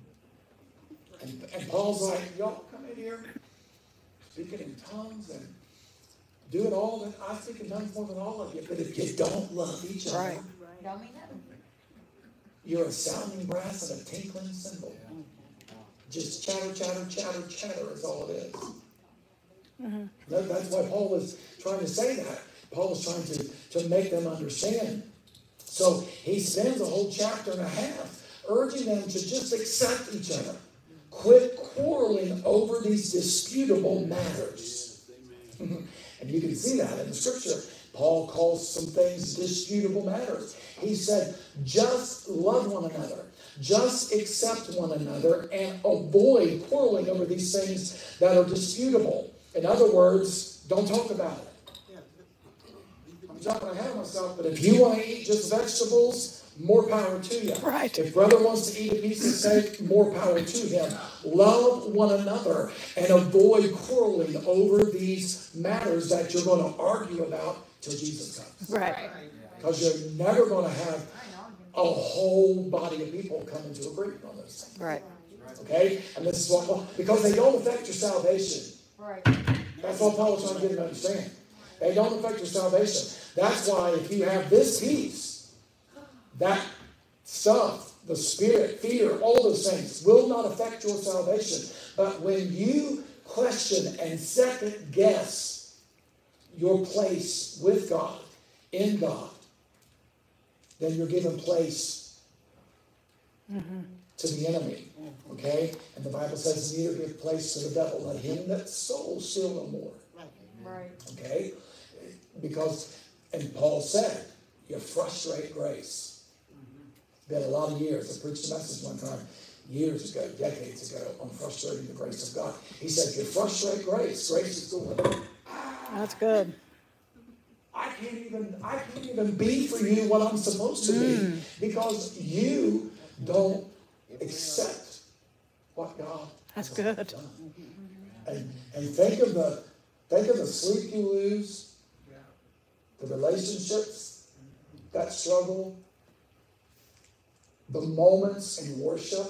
And, and Paul's like, y'all come in here speaking in tongues and doing all that. I speak in tongues more than all of you. But if you don't love each other, Right. Don't mean nothing. you're a sounding brass and a tinkling cymbal. Just chatter, chatter, chatter, chatter is all it is. Mm-hmm. That, that's why Paul was trying to say that. Paul was trying to, to make them understand. So he spends a whole chapter and a half urging them to just accept each other. Quit quarreling over these disputable matters. And you can see that in the scripture. Paul calls some things disputable matters. He said, just love one another. Just accept one another and avoid quarreling over these things that are disputable. In other words, don't talk about it. I'm jumping ahead of myself, but if you want to eat just vegetables, more power to you. Right. If brother wants to eat a piece of steak, more power to him. Love one another and avoid quarreling over these matters that you're going to argue about till Jesus comes. Right. Because you're never going to have a whole body of people come into agreement on this thing. Right. Okay? And this is what, because they don't affect your salvation. Right. That's what Paul was trying to get them to understand. They don't affect your salvation. That's why if you have this peace, that stuff, the spirit, fear, all those things will not affect your salvation. But when you question and second guess your place with God, in God, then you're giving place mm-hmm. to the enemy. Okay? And the Bible says, neither give place to the devil. Let him that soul steal no more. Right. Okay? Because, and Paul said, you frustrate grace. Been a lot of years. I preached a message one time, years ago, decades ago, on frustrating the grace of God. He said, you frustrate grace. Grace is going. That's good. I can't even, I can't even be for you what I'm supposed to mm. be because you don't accept what God That's has good. done. And, and think of the, think of the sleep you lose, the relationships that struggle, the moments in worship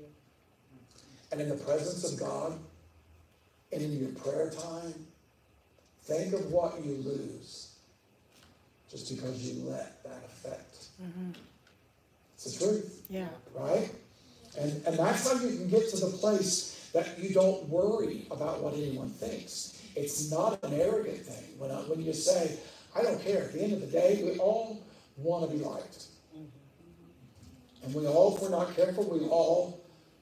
and in the presence of God and in your prayer time. Think of what you lose just because you let that affect. Mm-hmm. It's the truth. Yeah. Right? And, and that's how you can get to the place that you don't worry about what anyone thinks. It's not an arrogant thing. When, I, when you say, I don't care. At the end of the day, we all want to be liked. And we all, if we're not careful, we all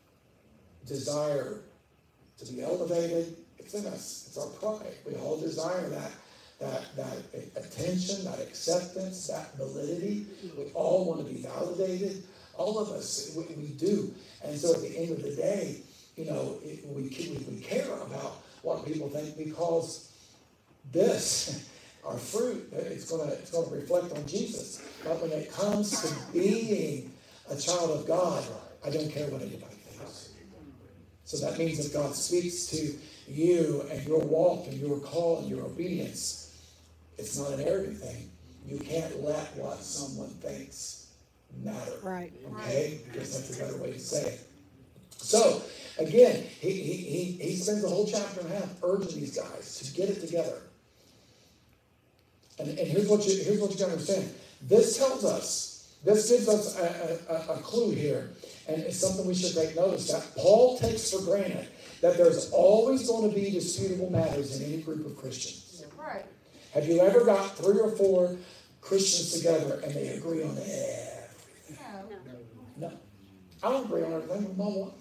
desire to be elevated. It's in us. It's our pride. We all desire that, that, that attention, that acceptance, that validity. We all want to be validated. All of us, we, we do. And so at the end of the day, you know, it, we, we care about what people think because this, our fruit, it's going to it's going to reflect on Jesus. But when it comes to being a child of God, I don't care what anybody thinks. So that means if God speaks to you and your walk and your call and your obedience, it's not an arrogant thing. You can't let what someone thinks matter. Right. Okay? Because that's a better way to say it. So, again, he, he, he, he spends a whole chapter and a half urging these guys to get it together. And, and here's what you here's what you got to understand. This tells us, this gives us a, a, a clue here, and it's something we should take notice that Paul takes for granted that there's always going to be disputable matters in any group of Christians. Right. Have you ever got three or four Christians together and they agree on everything? No. No. I don't agree on everything with my wife.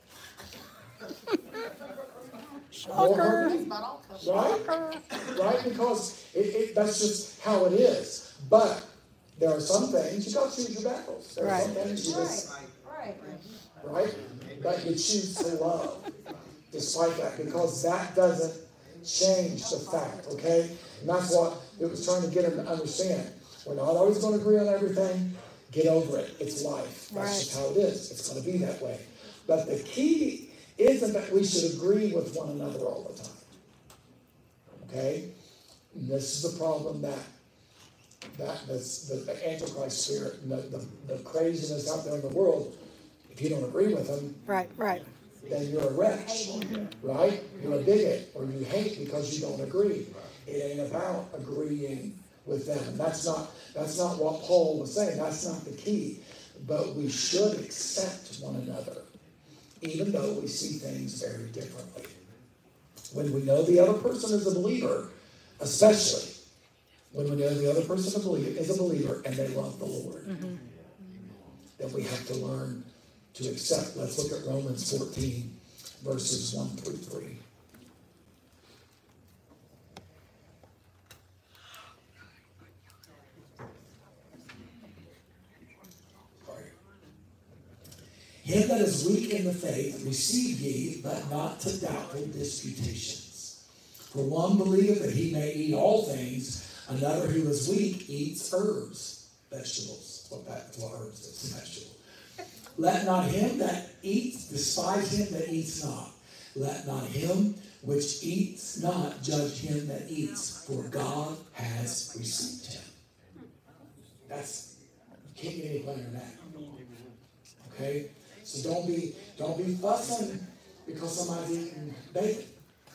Shocker. Right? Right? Because it, it, that's just how it is. But there are some things, you got to choose your battles. There are Right. some things you just, Right. right? But you choose to love despite that because that doesn't change the fact, okay? And that's what it was trying to get them to understand. We're not always going to agree on everything. Get over it. It's life. That's Right. just how it is. It's going to be that way. But the key isn't that we should agree with one another all the time. Okay? And this is the problem that that this, the, the Antichrist spirit and the, the, the craziness out there in the world, if you don't agree with them, Right, right. then you're a wretch, right? You're a bigot, or you hate because you don't agree. It ain't about agreeing with them. And that's not that's not what Paul was saying. That's not the key. But we should accept one another, even though we see things very differently. When we know the other person is a believer, especially when we know the other person is a believer, is a believer and they love the Lord, mm-hmm. then we have to learn to accept. Let's look at Romans fourteen, verses one through three. Him that is weak in the faith receive ye, but not to doubtful disputations. For one believeth that he may eat all things, another who is weak eats herbs, vegetables. What that what herbs is, vegetable. Let not him that eats despise him that eats not. Let not him which eats not judge him that eats, for God has received him. That's, you can't get any plainer than that. Okay? So don't be don't be fussing because somebody's eating bacon.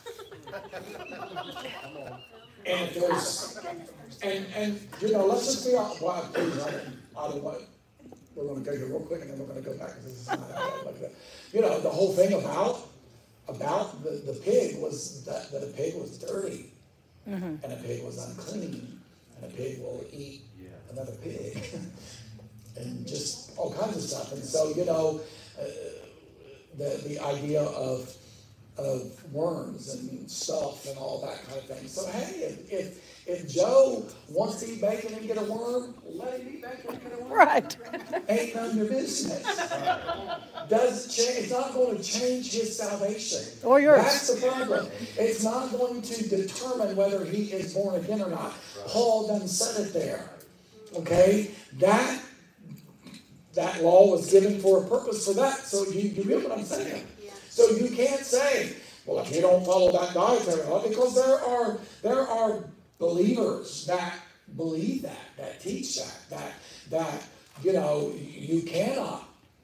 And if there's and and you know, let's just be honest. Well, please, I don't, I don't want. We're going to go here real quick, and then we're going to go back because this is not how I look at it. You know, the whole thing about about the, the pig was that, that a pig was dirty. and a pig was unclean, and a pig will eat another pig, and just all kinds of stuff. And so, you know, uh, the the idea of of worms and stuff and all that kind of thing. So hey, if if, if Joe wants to eat bacon and get a worm, let him eat bacon and get a worm. Right. Ain't none of your business. Doesn't change. It's not going to change his salvation. Or yours. That's the problem. It's not going to determine whether he is born again or not. Paul done said it there. Okay? That that law was given for a purpose for that. So you, you get what I'm saying? So you can't say, well, if you don't follow that dietary law, because there are there are believers that believe that, that teach that, that that you know you cannot.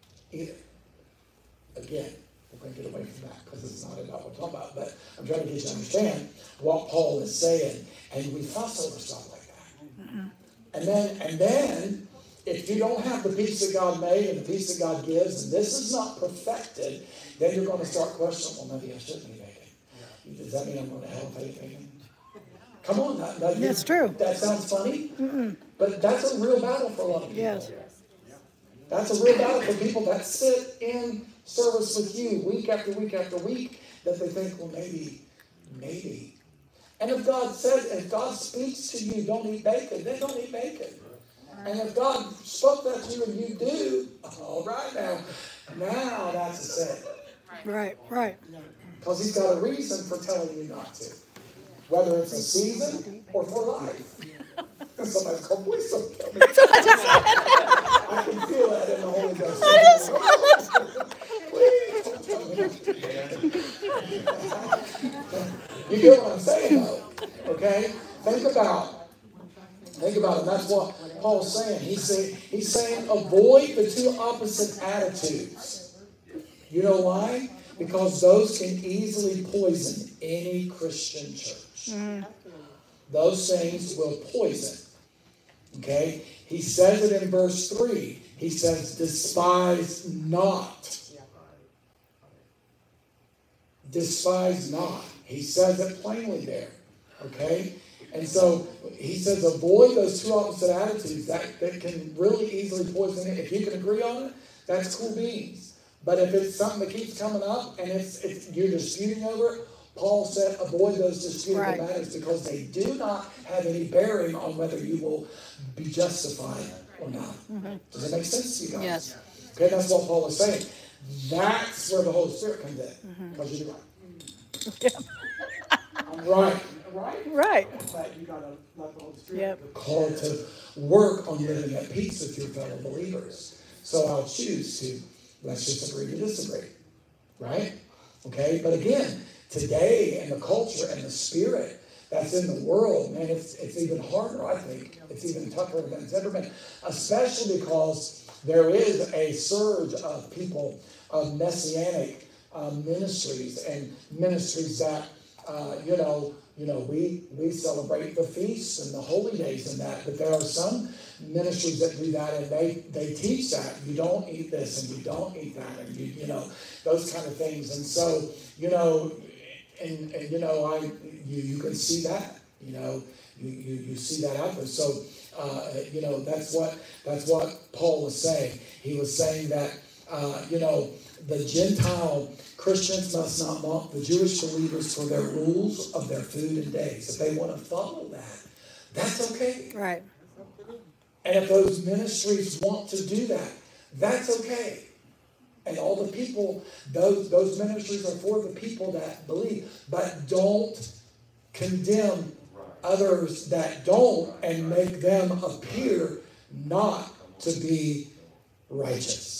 Again, we're going to get away from that because this is not about what we're talking about. But I'm trying to get you to understand what Paul is saying, and we fuss over stuff like that. Mm-hmm. And then and then. If you don't have the peace that God made and the peace that God gives, and this is not perfected, then you're going to start questioning, well, maybe I shouldn't be bacon. Does that mean I'm going to hell if I eat bacon? Come on. That, that, That's true. That sounds funny, Mm-mm. but that's a real battle for a lot of people. Yes. That's a real battle for people that sit in service with you week after week after week, that they think, well, maybe, maybe. And if God says, if God speaks to you, don't eat bacon, then don't eat bacon. And if God spoke that to you and you do, all right now, now that's a sin. Right, right. Because he's got a reason for telling you not to. Whether it's a season or for life. Somebody's called, please don't kill me. I can feel that in the Holy Ghost. Please don't kill me. You get what I'm saying though, okay? Think about Think about it. That's what Paul's saying. He's saying, he's saying avoid the two opposite attitudes. You know why? Because those can easily poison any Christian church. Mm. Those things will poison. Okay? He says it in verse three. He says, despise not. Despise not. He says it plainly there. Okay? And so he says avoid those two opposite attitudes that, that can really easily poison it. If you can agree on it, that's cool beans. But if it's something that keeps coming up and it's, it's you're disputing over it, Paul said avoid those disputable right. matters because they do not have any bearing on whether you will be justified or not. Mm-hmm. Does that make sense to you guys? Yes. Okay, that's what Paul is saying. That's where the Holy Spirit comes in. Because mm-hmm. you're right. Yeah. I'm right. Right? Right. But you gotta let the Holy Spirit yep. You're called to work on living at peace with your fellow believers. So I'll choose to, let's just agree to disagree. Right? Okay? But again, today and the culture and the spirit that's in the world, man, it's it's even harder, I think. It's even tougher than it's ever been. Especially because there is a surge of people, of messianic um, ministries and ministries that, uh, you know, You know, we, we celebrate the feasts and the holy days and that, but there are some ministries that do that and they, they teach that. You don't eat this and you don't eat that and you, you know, those kind of things. And so, you know, and, and you know, I you, you can see that, you know, you, you, you see that out there. So, uh, you know, that's what that's what Paul was saying. He was saying that, uh, you know, the Gentile Christians must not mock the Jewish believers for their rules of their food and days. If they want to follow that, that's okay. Right. And if those ministries want to do that, that's okay. And all the people, those, those ministries are for the people that believe. But don't condemn others that don't and make them appear not to be righteous.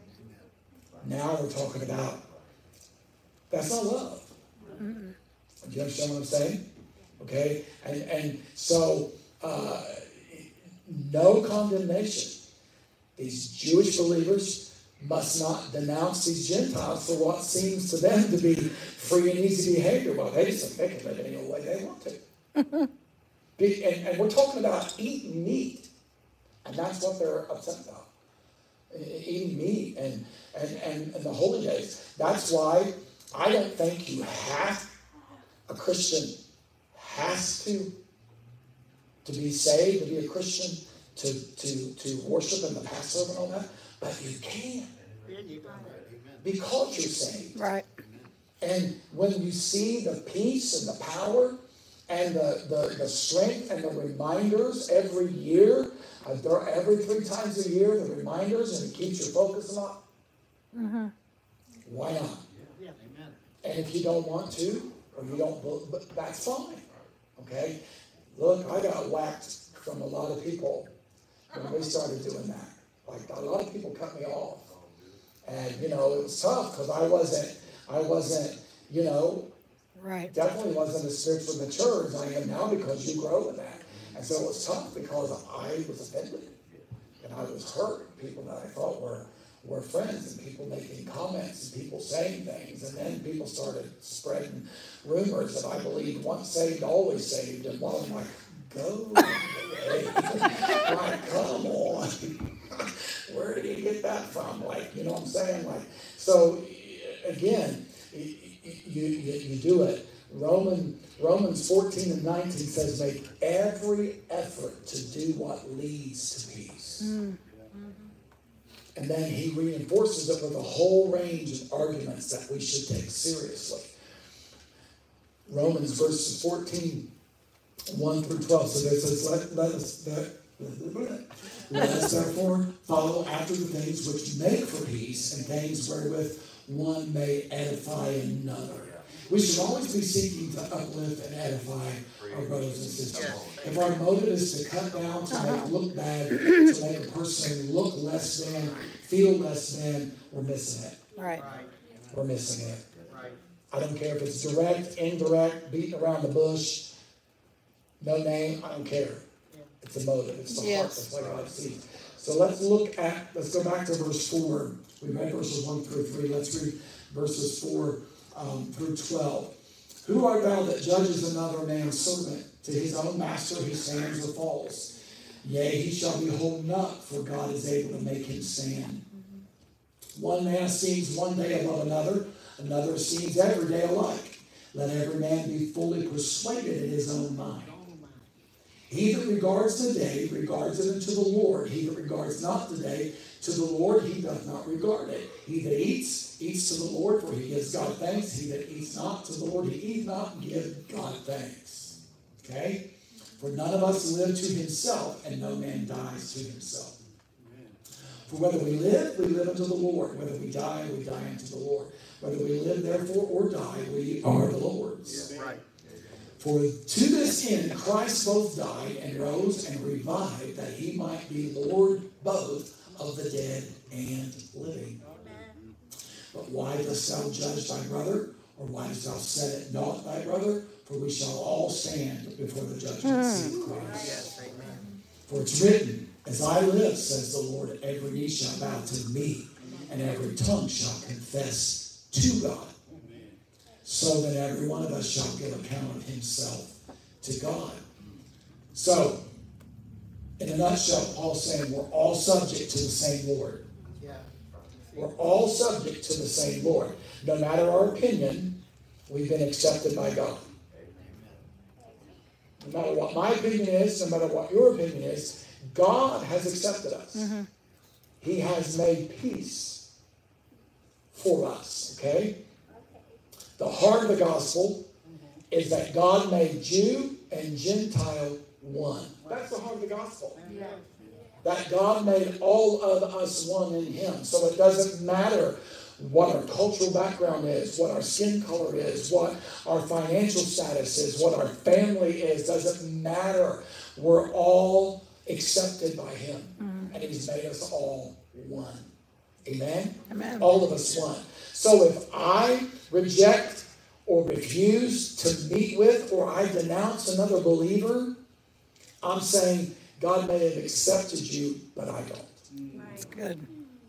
Now we're talking about, that's not love. Mm-hmm. Do you understand what I'm saying? Okay? And and so, uh, no condemnation. These Jewish believers must not denounce these Gentiles for what seems to them to be free and easy behavior. Well, they just they can live any old way they want to. Be, and, and we're talking about eating meat. And that's what they're upset about. Eating meat and, and, and, and the holy days. That's why I don't think you have, a Christian has to, to be saved, to be a Christian, to, to, to worship in the Passover and all that, but you can. Because you're saved. Right. And when you see the peace and the power and the, the, the strength and the reminders every year, uh, there, every three times a year, the reminders, and it keeps your focus on, Mm-hmm. why not? And if you don't want to, or you don't, but that's fine. Okay? Look, I got whacked from a lot of people when we started doing that. Like, a lot of people cut me off. And, you know, it was tough because I wasn't, I wasn't, you know, Right. definitely wasn't as spiritually mature as I am now because you grow in that. And so it was tough because I was offended. And I was hurt. People that I thought were, were friends, and people making comments, and people saying things. And then people started spreading rumors that I believed once saved, always saved. And one of them like, go away. Like, come on. Where did he get that from? Like, you know what I'm saying? Like, so again, you, you, you do it. Roman, Romans fourteen and nineteen says, make every effort to do what leads to peace. Mm. And then he reinforces it with a whole range of arguments that we should take seriously. Romans verses fourteen, one through twelve. So there says, let, let us let, let us therefore follow after the things which make for peace, and things wherewith one may edify another. We should always be seeking to uplift and edify our brothers and sisters. If our motive is to cut down, to make look bad, to make a person look less than, feel less than, we're missing it. Right. We're missing it. I don't care if it's direct, indirect, beating around the bush, no name, I don't care. It's a motive. It's the heart. That's what God sees. So let's look at, let's go back to verse four. We read verses one through three. Let's read verses four um, through twelve. Who art thou that judges another man's servant? To his own master he stands or falls. Yea, he shall be holden up, for God is able to make him stand. One man esteems one day above another, another esteems every day alike. Let every man be fully persuaded in his own mind. He that regards the day regards it unto the Lord. He that regards not the day to the Lord, he doth not regard it. He that eats, eats to the Lord, for he gives God thanks. He that eats not to the Lord, he eat not and give God thanks. Okay? For none of us live to himself, and no man dies to himself. For whether we live, we live unto the Lord. Whether we die, we die unto the Lord. Whether we live, therefore, or die, we are the Lord's. Right. For to this end Christ both died and rose and revived, that he might be Lord both of the dead and living. Amen. But why dost thou judge thy brother? Or why dost thou set at naught thy brother? For we shall all stand before the judgment seat of Christ. Yes, amen. For it's written, as I live, says the Lord, every knee shall bow to me, and every tongue shall confess to God. So that every one of us shall give account of himself to God. So, in a nutshell, Paul's saying we're all subject to the same Lord. We're all subject to the same Lord. No matter our opinion, we've been accepted by God. No matter what my opinion is, no matter what your opinion is, God has accepted us. Mm-hmm. He has made peace for us, okay? The heart of the gospel is that God made Jew and Gentile one. That's the heart of the gospel. Yeah. That God made all of us one in him. So it doesn't matter what our cultural background is, what our skin color is, what our financial status is, what our family is. Doesn't matter. We're all accepted by him. Mm-hmm. And he's made us all one. Amen? Amen? All of us one. So if I reject or refuse to meet with or I denounce another believer, I'm saying God may have accepted you, but I don't. That's good.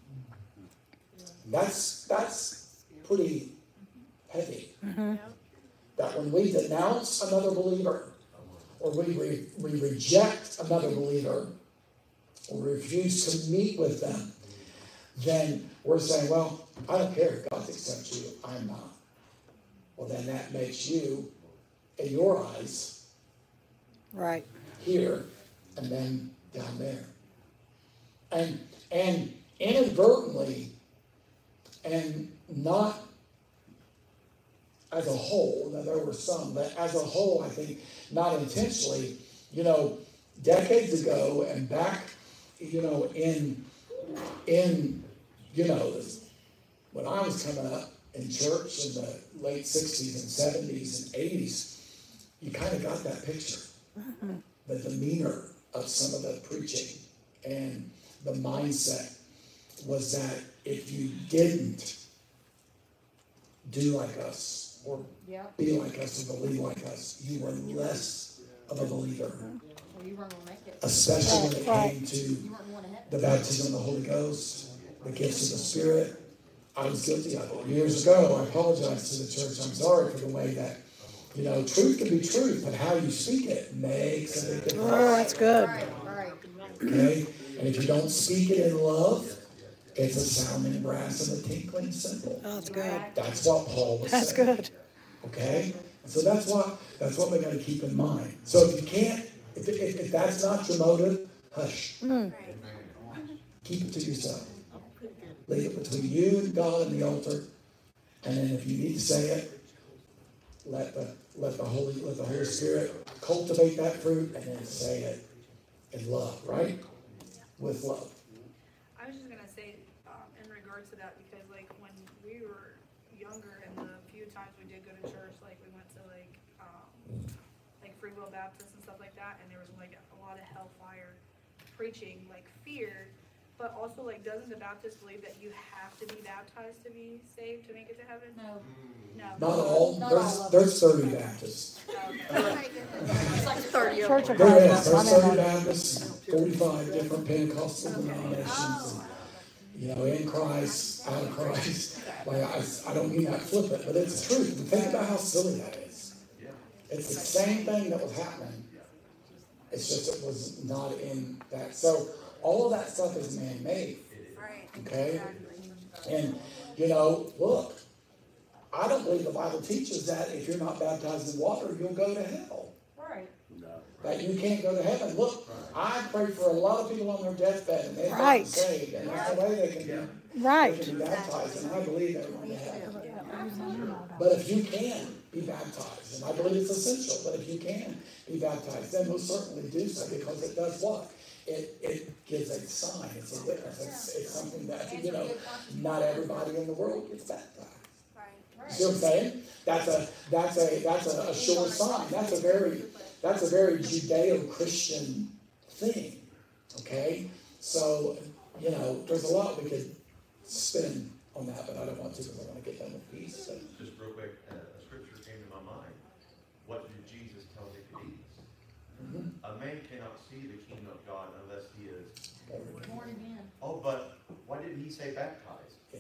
That's, that's pretty heavy. Mm-hmm. That when we denounce another believer or we, re, we reject another believer or refuse to meet with them, then we're saying, well, I don't care if God accepts you. I'm not. Well, then that makes you, in your eyes, Right. here and then down there. And and inadvertently, and not as a whole, now there were some, but as a whole, I think, not intentionally, you know, decades ago and back, you know, in, in, you know, when I was coming up in church in the late sixties and seventies and eighties, you kind of got that picture. The demeanor of some of the preaching and the mindset was that if you didn't do like us or Yep. be like us or believe like us, you were less of a believer, Well, you weren't gonna make it. especially when it Right. came to You weren't going to heaven. the baptism of the Holy Ghost, the gifts of the Spirit. I was guilty of it. Years ago, I apologized to the church. I'm sorry for the way that, you know, truth can be truth, but how you speak it makes a big Oh, difference. that's good. Right, right. Okay? And if you don't speak it in love, it's a sounding brass and a tinkling cymbal. Oh, that's good. That's what Paul was That's saying. good. Okay? And so that's what that's what we got to keep in mind. So if you can't, if, if, if that's not your motive, hush. Keep it to yourself. Leave it between you and God and the altar. And then if you need to say it, let the let the Holy let the Holy Spirit cultivate that fruit and then say it in love, right? With love. I was just gonna say, um, in regards to that, because like when we were younger and the few times we did go to church, like we went to like, um, like Free Will Baptist and stuff like that, and there was like a lot of hellfire preaching, like fear, but also like doesn't the Baptist believe that you have to be baptized to be saved, to make it to heaven? No. No. Not all. Not There's all of there's thirty Baptists. It's like thirty of Church of There is. God. There's thirty Baptists, forty-five different Pentecostal denominations. And, you know, in Christ, out of Christ. Like I, I don't mean that flippant, but it's the truth. And think about how silly that is. It's the same thing that was happening. It's just it was not in that. So all of that stuff is man-made. Okay? And, you know, look, I don't believe the Bible teaches that if you're not baptized in water, you'll go to hell. Right. That you can't go to heaven. Look, I pray for a lot of people on their deathbed and they've gotten Right. saved. And there's no way they can be, they Right. can be baptized. And I believe they're going to heaven. But if you can be baptized, and I believe it's essential, but if you can be baptized, then most certainly do so because it does what? It, it gives a sign. It's a witness. It's, it's something that, you know, not everybody in the world gets baptized. You see what I'm saying? That's a that's a that's a, a sure sign. That's a very that's a very Judeo-Christian thing. Okay? So, you know, there's a lot we could spin on that, but I don't want to because I want to get done with peace. So. Just real quick, uh, a scripture came to my mind. What did Jesus tell Nicodemus? Mm-hmm. A man cannot see the kingdom of God unless he is. Born again. Oh, but why didn't he say baptized? Yeah.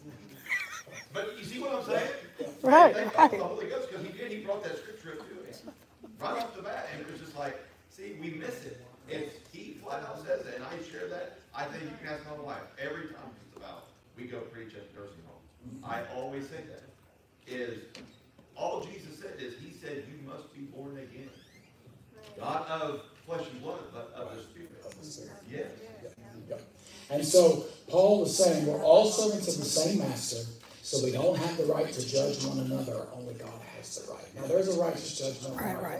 But you see what I'm saying? Right, Thank God right. for the Holy Ghost, because he did. He brought that scripture up to him right off the bat, and it was just like, see, we miss it. If he flat out says it, and I share that, I think you can ask my wife every time it's about we go preach at the nursing home. I always say that is all Jesus said is he said you must be born again, not of flesh and blood, but of the Spirit. Yes. Yeah. And so Paul was saying we're all servants of the same master, so we don't have the right to judge one another. Only God has the right. Now there's a righteous judgment. Right, right.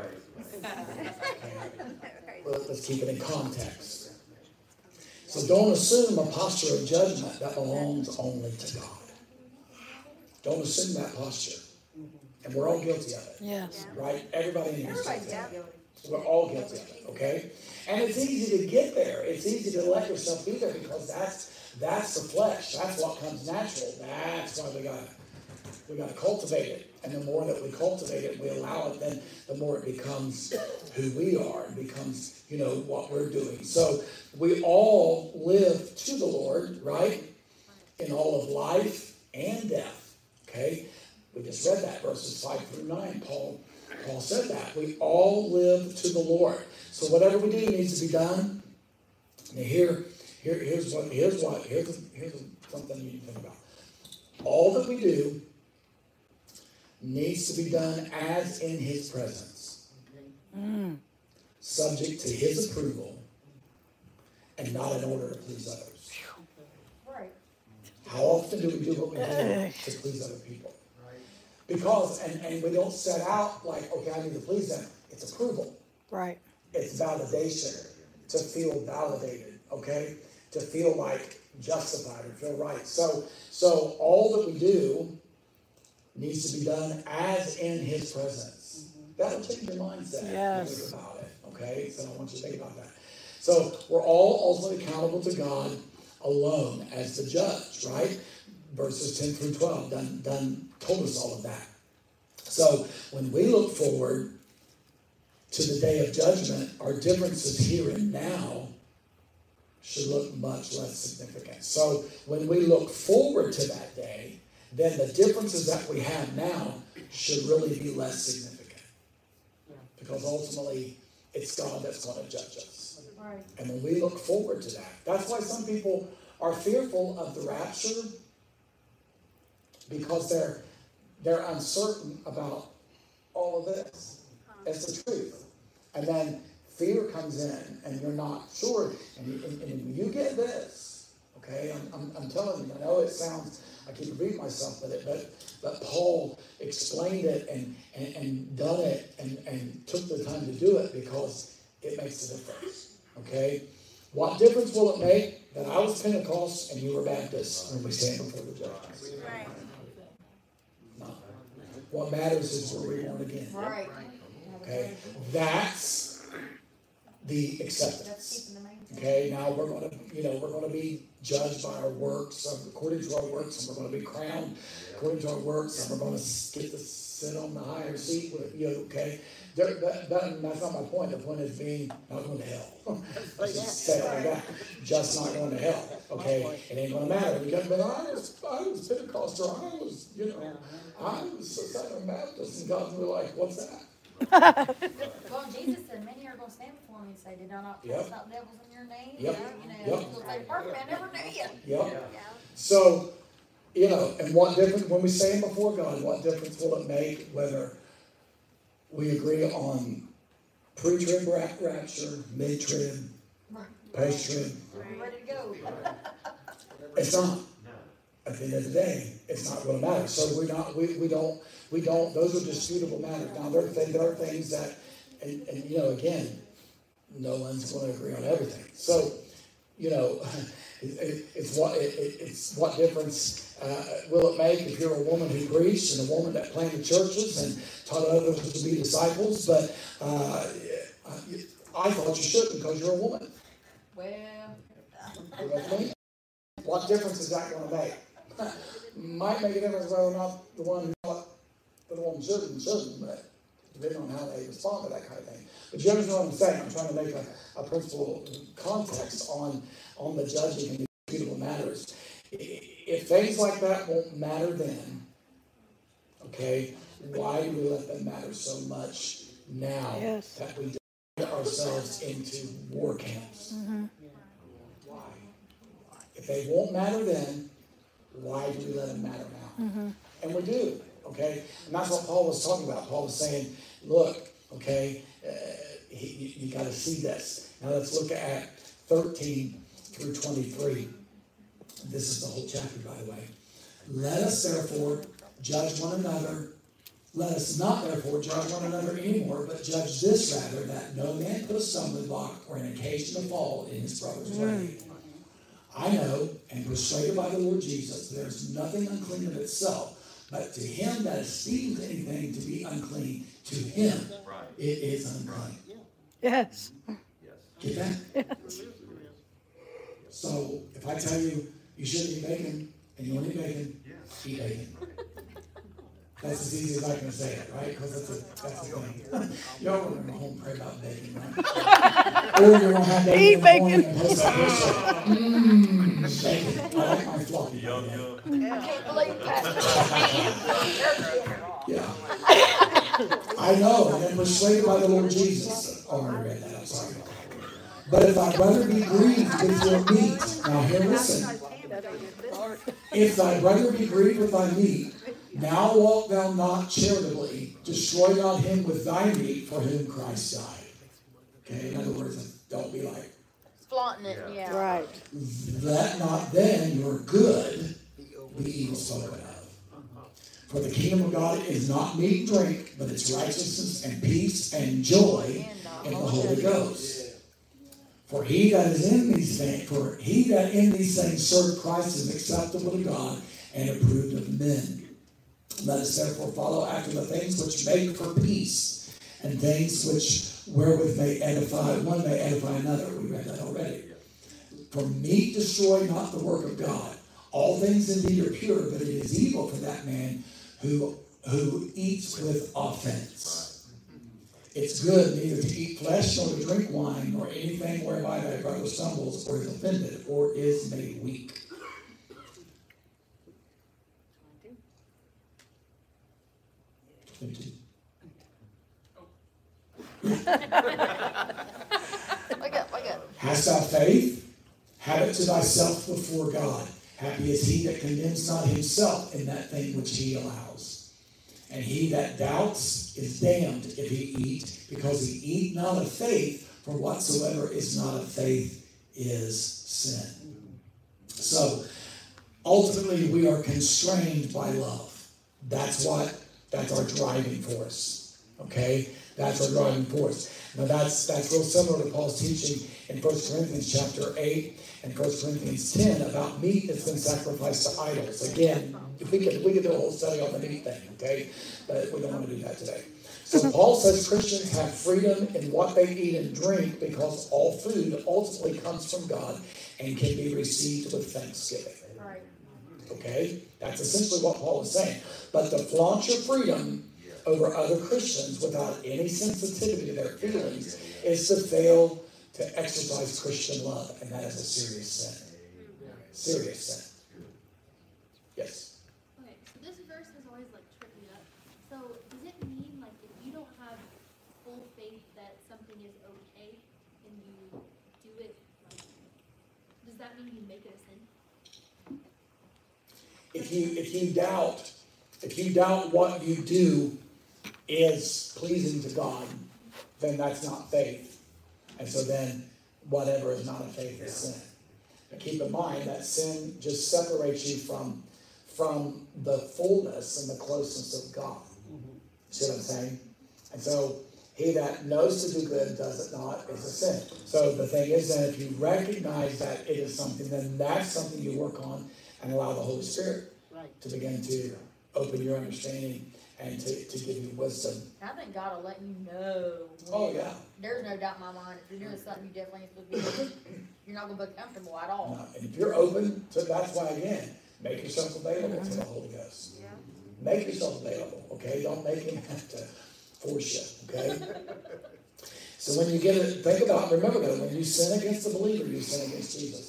Right. Well, let's keep it in context. So don't assume a posture of judgment that belongs only to God. Don't assume that posture. And we're all guilty of it. Yes. Right? Everybody in here is Everybody's guilty of it. guilty. We're all guilty of it, okay? And it's easy to get there. It's easy to let yourself be there because that's that's the flesh. That's what comes natural. That's why we gotta we gotta cultivate it. And the more that we cultivate it, we allow it, then the more it becomes who we are and becomes, you know, what we're doing. So we all live to the Lord, right? In all of life and death. Okay? We just read that, verses five through nine. Paul Paul said that. We all live to the Lord. So whatever we do needs to be done. Now here, here here's what here's what here's here's something you need to think about. All that we do needs to be done as in his presence. Mm. subject to his approval, and not in order to please others. Right. How often do we do what we do to please other people? Because, and, and we don't set out like, okay, I need to please them. It's approval. Right. It's validation, to feel validated, okay? To feel like justified or feel right. So, so all that we do needs to be done as in his presence. That'll change your mindset. Yes. Think about it, okay? So I want you to think about that. So we're all ultimately accountable to God alone as the judge, right? Verses ten through twelve done, done told us all of that. So when we look forward to the day of judgment, our differences here and now should look much less significant. So when we look forward to that day, then the differences that we have now should really be less significant. Because ultimately, it's God that's going to judge us. Right. And when we look forward to that, that's why some people are fearful of the rapture, because they're they're uncertain about all of this. It's the truth. And then fear comes in, and you're not sure. And, you, and, and when you get this, okay, I'm, I'm, I'm telling you, I know it sounds, I keep repeating myself, but it, but but Paul explained it and, and, and done it and, and took the time to do it because it makes a difference. Okay? What difference will it make that I was Pentecost and you were Baptist when we stand before the judge? Right. No. What matters is were we born again. Right. Okay? That's the That's acceptance. keeping the main thing. Okay, now we're going to, you know, we're going to be judged by our works, um, according to our works, and we're going to be crowned according to our works, and we're going to get to sit on the higher seat with you. Okay, there, that, that, that's not my point. The point is being not going to hell. Let's just say it like that. Just not going to hell. Okay, it ain't going to matter. We got, but I was, I was Pentecostal. I was, you know, I was a Southern Baptist, and God's really like, what's that? Well, Jesus said, many are going to stand before me and say, did I not Yep. cast out devils in your name? Yep. You know, Yep. he'll say, perfect, I never knew you. Yep. So, you know, and what difference, when we stand before God, what difference will it make whether we agree on pre-trib ra- rapture, mid-trib, post-trib? I'm ready to go. It's not. At the end of the day, it's not going to matter. So we're not, we, we don't, we don't, those are disputable matters. Now, there are things, there are things that, and, and, you know, again, no one's going to agree on everything. So, you know, it, it, it's what, it, it, it's what difference uh, will it make if you're a woman who preached and a woman that planted churches and taught others to be disciples, but uh, I thought you shouldn't because you're a woman. Well, You know what I mean? What difference is that going to make? Might make a difference whether or not the one who thought that the woman shouldn't and shouldn't, but depending on how they respond to that kind of thing. But you understand what I'm saying? I'm trying to make a, a principal context on, on the judging and the disputable matters. If things like that won't matter then, okay, why do we let them matter so much now Yes. that we get ourselves into war camps? Mm-hmm. Why? If they won't matter then, why do we let them matter now? Mm-hmm. And we do, okay? And that's what Paul was talking about. Paul was saying, look, okay, uh, he, you, you got to see this. Now let's look at thirteen through twenty-three. This is the whole chapter, by the way. Let us therefore judge one another. Let us not therefore judge one another anymore, but judge this rather, that no man put a stumbling block or an occasion to fall in his brother's way. I know and persuaded by the Lord Jesus, there is nothing unclean of itself, but to him that esteems anything to be unclean, to him it is unclean. Yes. Get that? So if I tell you you shouldn't eat bacon and you want to eat bacon, eat bacon. That's as easy as I can say it, right? Because that's, a, that's the thing. Y'all are going to go home and pray about bacon, right? Or you're going to have bacon Eat in the morning bacon. and post that picture. Mmm, bacon. I like my floppy. Yum, yum. I can't believe Pastor Yeah. I know, and then persuaded by the Lord Jesus. Oh, I read that, I'm sorry. But if thy brother be grieved with your meat, now here listen. If thy brother be grieved with thy meat, now walk thou not charitably, destroy not him with thy meat for whom Christ died. Okay, in other words, don't be like, Flaunting it, Yeah. yeah. Right. let not then your good be evil spoken of. For the kingdom of God is not meat and drink, but it's righteousness and peace and joy in the Holy Ghost. For he that is in these things, for he that in these things serve Christ is acceptable to God and approved of men. Let us therefore follow after the things which make for peace, and things which wherewith may edify, one may edify another. We read that already. For meat destroy not the work of God. All things indeed are pure, but it is evil for that man who who eats with offense. It's good neither to eat flesh nor to drink wine nor anything whereby thy brother stumbles or is offended or is made weak. Wake up, wake up. Hast thou faith? Have it to thyself before God. Happy is he that condemns not himself in that thing which he allows. And he that doubts is damned if he eat, because he eat not of faith, for whatsoever is not of faith is sin. So, ultimately, we are constrained by love. That's what, that's our driving force. Okay? That's our driving force. Now, that's, that's real similar to Paul's teaching in First Corinthians chapter eight and First Corinthians ten about meat that's been sacrificed to idols. Again, if we could, we could do a whole study on the meat thing, okay? But we don't want to do that today. So Paul says Christians have freedom in what they eat and drink because all food ultimately comes from God and can be received with thanksgiving. Right. Okay? That's essentially what Paul is saying. But to flaunt your freedom over other Christians without any sensitivity to their feelings is to fail to exercise Christian love, and that is a serious sin. Serious sin. Yes? Okay, so this verse has always like tripped me up. So does it mean like if you don't have full faith that something is okay and you do it, like, does that mean you make it a sin? If you if you doubt, if you doubt what you do is pleasing to God, then that's not faith. And so then whatever is not a faith is sin. But keep in mind that sin just separates you from, from the fullness and the closeness of God. See what I'm saying? And so he that knows to do good and does it not is a sin. So the thing is that if you recognize that it is something, then that's something you work on and allow the Holy Spirit to begin to open your understanding and to, to give you wisdom. I think God will let you know. Oh, yeah. There's no doubt in my mind. If you're doing something you definitely ain't supposed to be doing, you're not going to be comfortable at all. No, and if you're open to, that's why again, make yourself available to the Holy Ghost. Yeah. Make yourself available, okay? Don't make him have to force you, okay? So when you get it, think about, remember that when you sin against a believer, you sin against Jesus.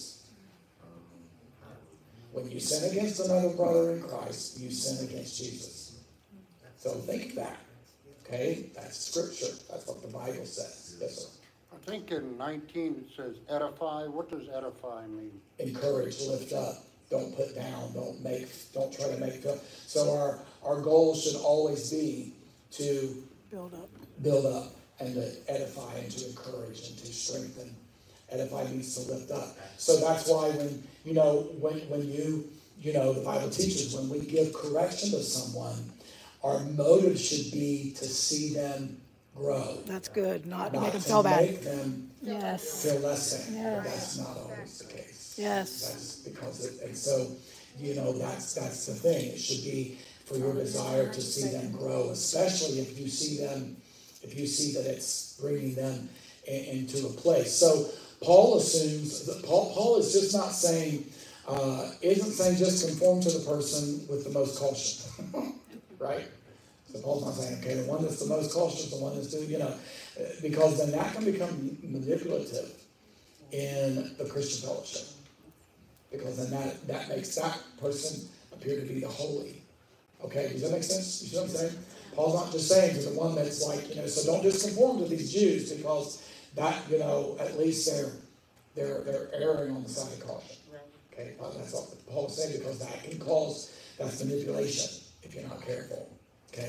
When you sin against another brother in Christ, you sin against Jesus. So think of that, okay? That's scripture. That's what the Bible says. Yes, sir. I think in nineteen it says edify. What does edify mean? Encourage, lift up. Don't put down. Don't make. Don't try to make. So our our goal should always be to Build up. build up and to edify and to encourage and to strengthen. Edify means to lift up. So that's why when you know when when you you know the Bible teaches when we give correction to someone, our motive should be to see them grow. That's good. Not to Not make them to feel bad. make them Yes. feel less than. Yes. That's not always the case. Yes. That's because it, and so, you know, that's, that's the thing. It should be for your desire to see them grow, especially if you see them, if you see that it's bringing them in, into a place. So Paul assumes that Paul, Paul is just not saying, uh, isn't saying just conform to the person with the most caution, right? So Paul's not saying, okay, the one that's the most cautious, the one that's doing, you know, because then that can become manipulative in the Christian fellowship. Because then that, that makes that person appear to be the holy. Okay, does that make sense? You see what I'm saying? Paul's not just saying to the one that's like, you know, so don't just conform to these Jews because that, you know, at least they're they're they're erring on the side of caution. Okay, that's what Paul is saying because that can cause, that's manipulation if you're not careful. Okay,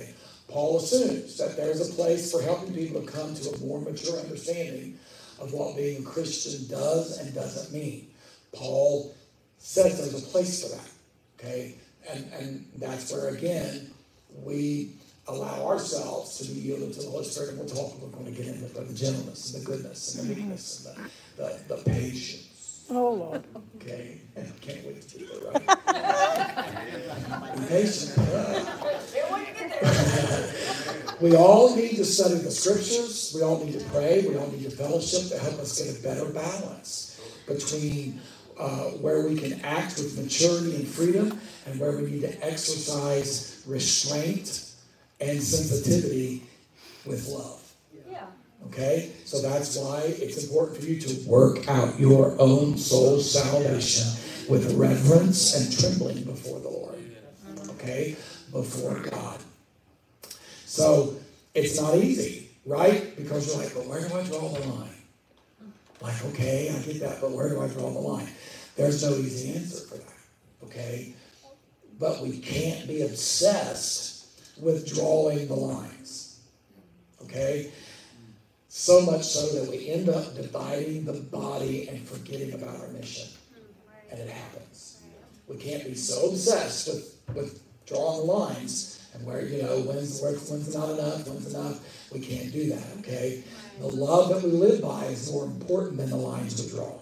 Paul assumes that there's a place for helping people to come to a more mature understanding of what being a Christian does and doesn't mean. Paul says there's a place for that, okay? And, and that's where, again, we allow ourselves to be yielded to the Holy Spirit, and we'll talk, we're going to get into the gentleness and the goodness and the meekness and the, the, the patience. Oh, Lord. Okay? And I can't wait to do it, right? Be patient. We all need to study the scriptures. We all need to pray. We all need to fellowship to help us get a better balance between uh, where we can act with maturity and freedom and where we need to exercise restraint and sensitivity with love. Yeah. Okay? So that's why it's important for you to work out your own soul's salvation with reverence and trembling before the Lord. Okay? Before God. So it's not easy, right? Because you're like, but where do I draw the line? Like, okay, I get that, but where do I draw the line? There's no easy answer for that, okay? But we can't be obsessed with drawing the lines, okay? So much so that we end up dividing the body and forgetting about our mission. And it happens. We can't be so obsessed with, with drawing the lines and where, you know, when's, when's not enough, when's enough. We can't do that, okay? The love that we live by is more important than the lines we draw.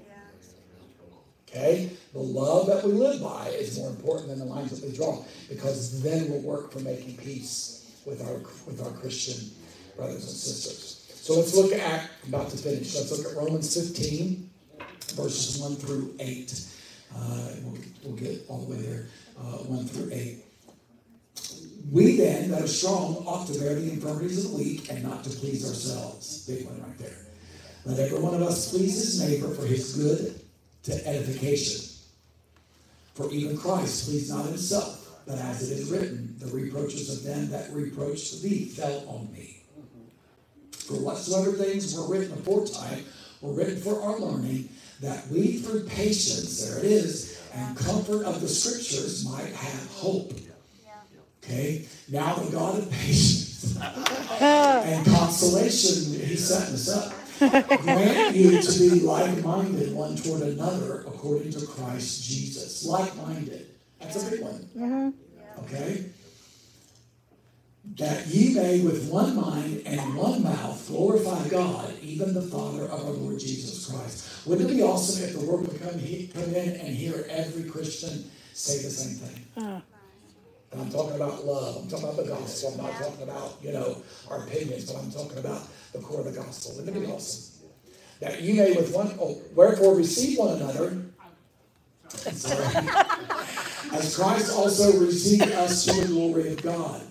Okay? The love that we live by is more important than the lines that we draw, because then we'll work for making peace with our with our Christian brothers and sisters. So let's look at, I'm about to finish, let's look at Romans fifteen, verses one through eight. Uh, we'll, we'll get all the way there, uh, one through eight. We then, that are strong, ought to bear the infirmities of the weak and not to please ourselves. Big one right there. Let every one of us please his neighbor for his good to edification. For even Christ pleased not himself, but as it is written, the reproaches of them that reproached thee fell on me. For whatsoever things were written aforetime were written for our learning, that we through patience, there it is, and comfort of the scriptures might have hope. Okay, now the God of patience and consolation, he's setting us up, grant you to be like-minded one toward another according to Christ Jesus. Like-minded. That's a big one. Okay? That ye may with one mind and one mouth glorify God, even the Father of our Lord Jesus Christ. Wouldn't it be awesome if the world would come, he, come in and hear every Christian say the same thing? Uh. And I'm talking about love. I'm talking about the gospel. I'm not talking about, you know, our opinions, but I'm talking about the core of the gospel. Wouldn't it be awesome? That you may with one, oh, wherefore receive one another, sorry, as Christ also received us to the glory of God.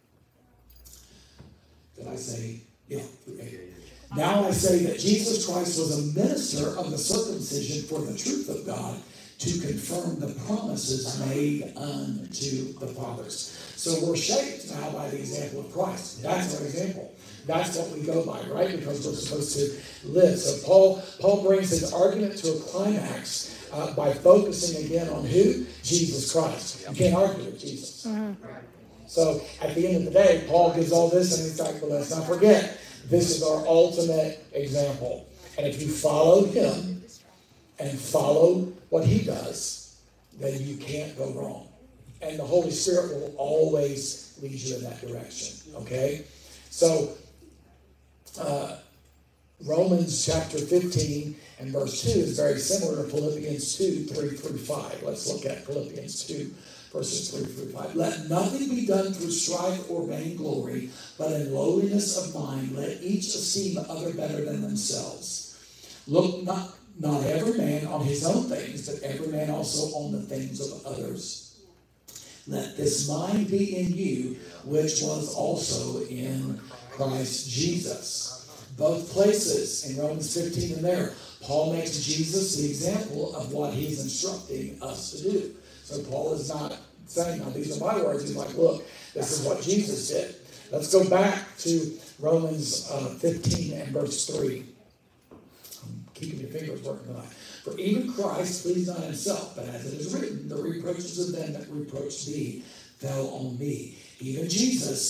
Did I say, yeah, okay. Now I say that Jesus Christ was a minister of the circumcision for the truth of God, to confirm the promises made unto the fathers. So we're shaped now by the example of Christ. That's our example. That's what we go by, right? Because we're supposed to live. So Paul, Paul brings his argument to a climax uh, by focusing again on who? Jesus Christ. You can't argue with Jesus. Mm-hmm. So at the end of the day, Paul gives all this and he's like, well, let's not forget, this is our ultimate example. And if you follow him and follow what he does, then you can't go wrong. And the Holy Spirit will always lead you in that direction. Okay? So, uh, Romans chapter fifteen and verse two is very similar to Philippians two, three through five. Let's look at Philippians two, verses three through five. Let nothing be done through strife or vainglory, but in lowliness of mind, let each esteem other better than themselves. Look not Not every man on his own things, but every man also on the things of others. Let this mind be in you, which was also in Christ Jesus. Both places, in Romans fifteen and there, Paul makes Jesus the example of what he's instructing us to do. So Paul is not saying, now these are my words. He's like, look, this is what Jesus did. Let's go back to Romans uh, fifteen and verse three. Keeping your fingers working tonight. For even Christ pleased not himself, but as it is written, the reproaches of them that reproached thee fell on me. Even Jesus,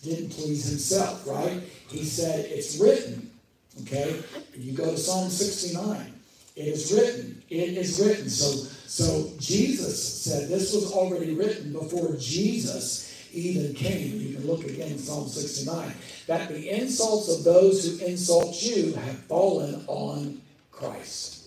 didn't please himself, right? He said, it's written, okay? You go to Psalm sixty-nine. It is written. It is written. So, so Jesus said this was already written before Jesus even came. You can look again in Psalm sixty-nine. That the insults of those who insult you have fallen on Christ.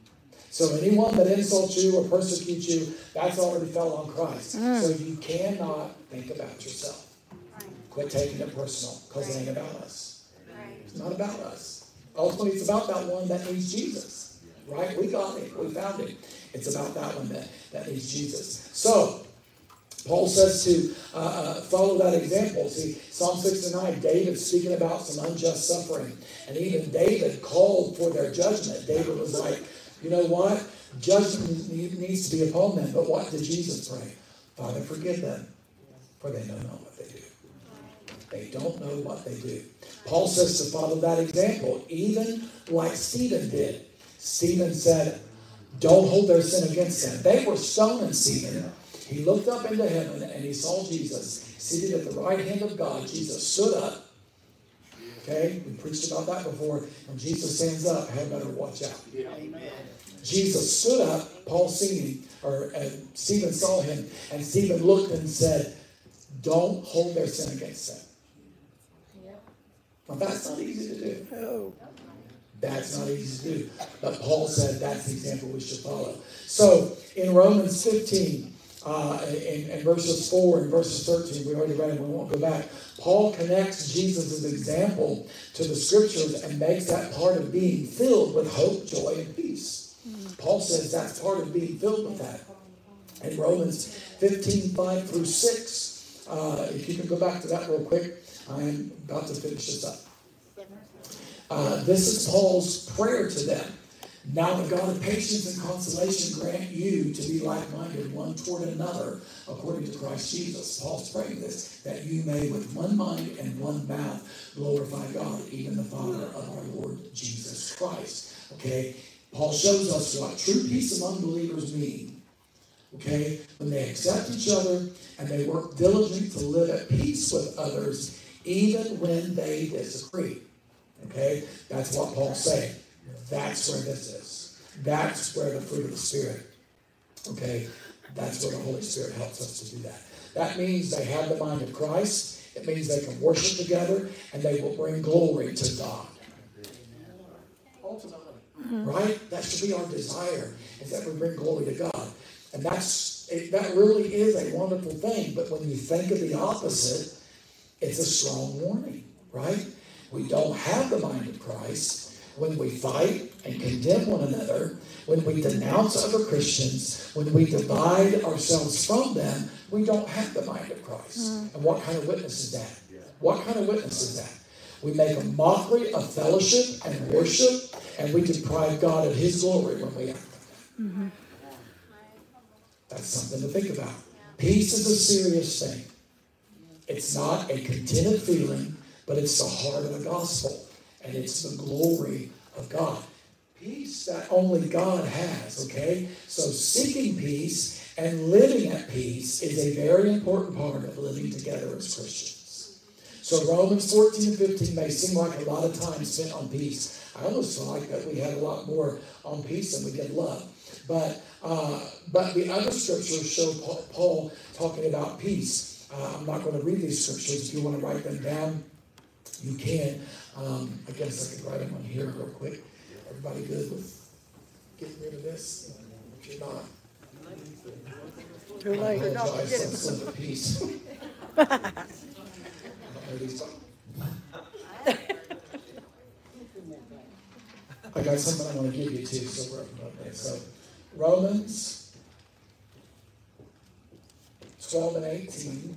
So anyone that insults you or persecutes you, that's already fell on Christ. Mm. So you cannot think about yourself. Right. Quit taking it personal, because right. It ain't about us. Right. It's not about us. Ultimately, it's about that one that needs Jesus. Right? We got it. We found it. It's about that one that, that needs Jesus. So, Paul says to uh, uh, follow that example. See, Psalm sixty-nine, David speaking about some unjust suffering. And even David called for their judgment. David was like, you know what? Judgment needs to be upon them. But what did Jesus pray? Father, forgive them, for they don't know what they do. They don't know what they do. Paul says to follow that example, even like Stephen did. Stephen said, don't hold their sin against them. They were stoning Stephen. He looked up into heaven and he saw Jesus seated at the right hand of God. Jesus stood up. Okay, we preached about that before. When Jesus stands up, hell better watch out. Yeah. Amen. Jesus stood up, Paul seen him, or uh, Stephen saw him, and Stephen looked and said, don't hold their sin against them. Yep. Now that's not easy to do. Oh. That's not easy to do. But Paul said that's the example we should follow. So in Romans fifteen, uh, in, in verses four and verses thirteen, we already read it, we won't go back. Paul connects Jesus' example to the scriptures and makes that part of being filled with hope, joy, and peace. Paul says that's part of being filled with that. In Romans fifteen, five through six, uh, if you can go back to that real quick, I am about to finish this up. Uh, this is Paul's prayer to them. Now the God of patience and consolation grant you to be like-minded one toward another according to Christ Jesus. Paul's praying this, that you may with one mind and one mouth glorify God, even the Father of our Lord Jesus Christ. Okay, Paul shows us what true peace among believers mean. Okay, when they accept each other and they work diligently to live at peace with others, even when they disagree. Okay, that's what Paul's saying. That's where this is. That's where the fruit of the Spirit. Okay, that's where the Holy Spirit helps us to do that. That means they have the mind of Christ. It means they can worship together and they will bring glory to God. Ultimately, right? That should be our desire, is that we bring glory to God. And that's it, that really is a wonderful thing. But when you think of the opposite, it's a strong warning, right? We don't have the mind of Christ when we fight and condemn one another, when we denounce other Christians, when we divide ourselves from them. We don't have the mind of Christ. Mm. And what kind of witness is that? What kind of witness is that? We make a mockery of fellowship and worship, and we deprive God of His glory when we act like that. Mm-hmm. That's something to think about. Peace is a serious thing. It's not a contented feeling, but it's the heart of the gospel, and it's the glory of God. Peace that only God has, okay? So seeking peace and living at peace is a very important part of living together as Christians. So Romans fourteen and fifteen may seem like a lot of time spent on peace. I almost feel like that we had a lot more on peace than we did love. But uh, but the other scriptures show Paul, Paul talking about peace. Uh, I'm not going to read these scriptures. If you want to write them down, you can. Um, I guess I could write them on here real quick. Everybody good with getting rid of this? If you're not, too late. I apologize. Let's live at peace. I got something I want to give you too, so we're up about that. So Romans twelve and eighteen.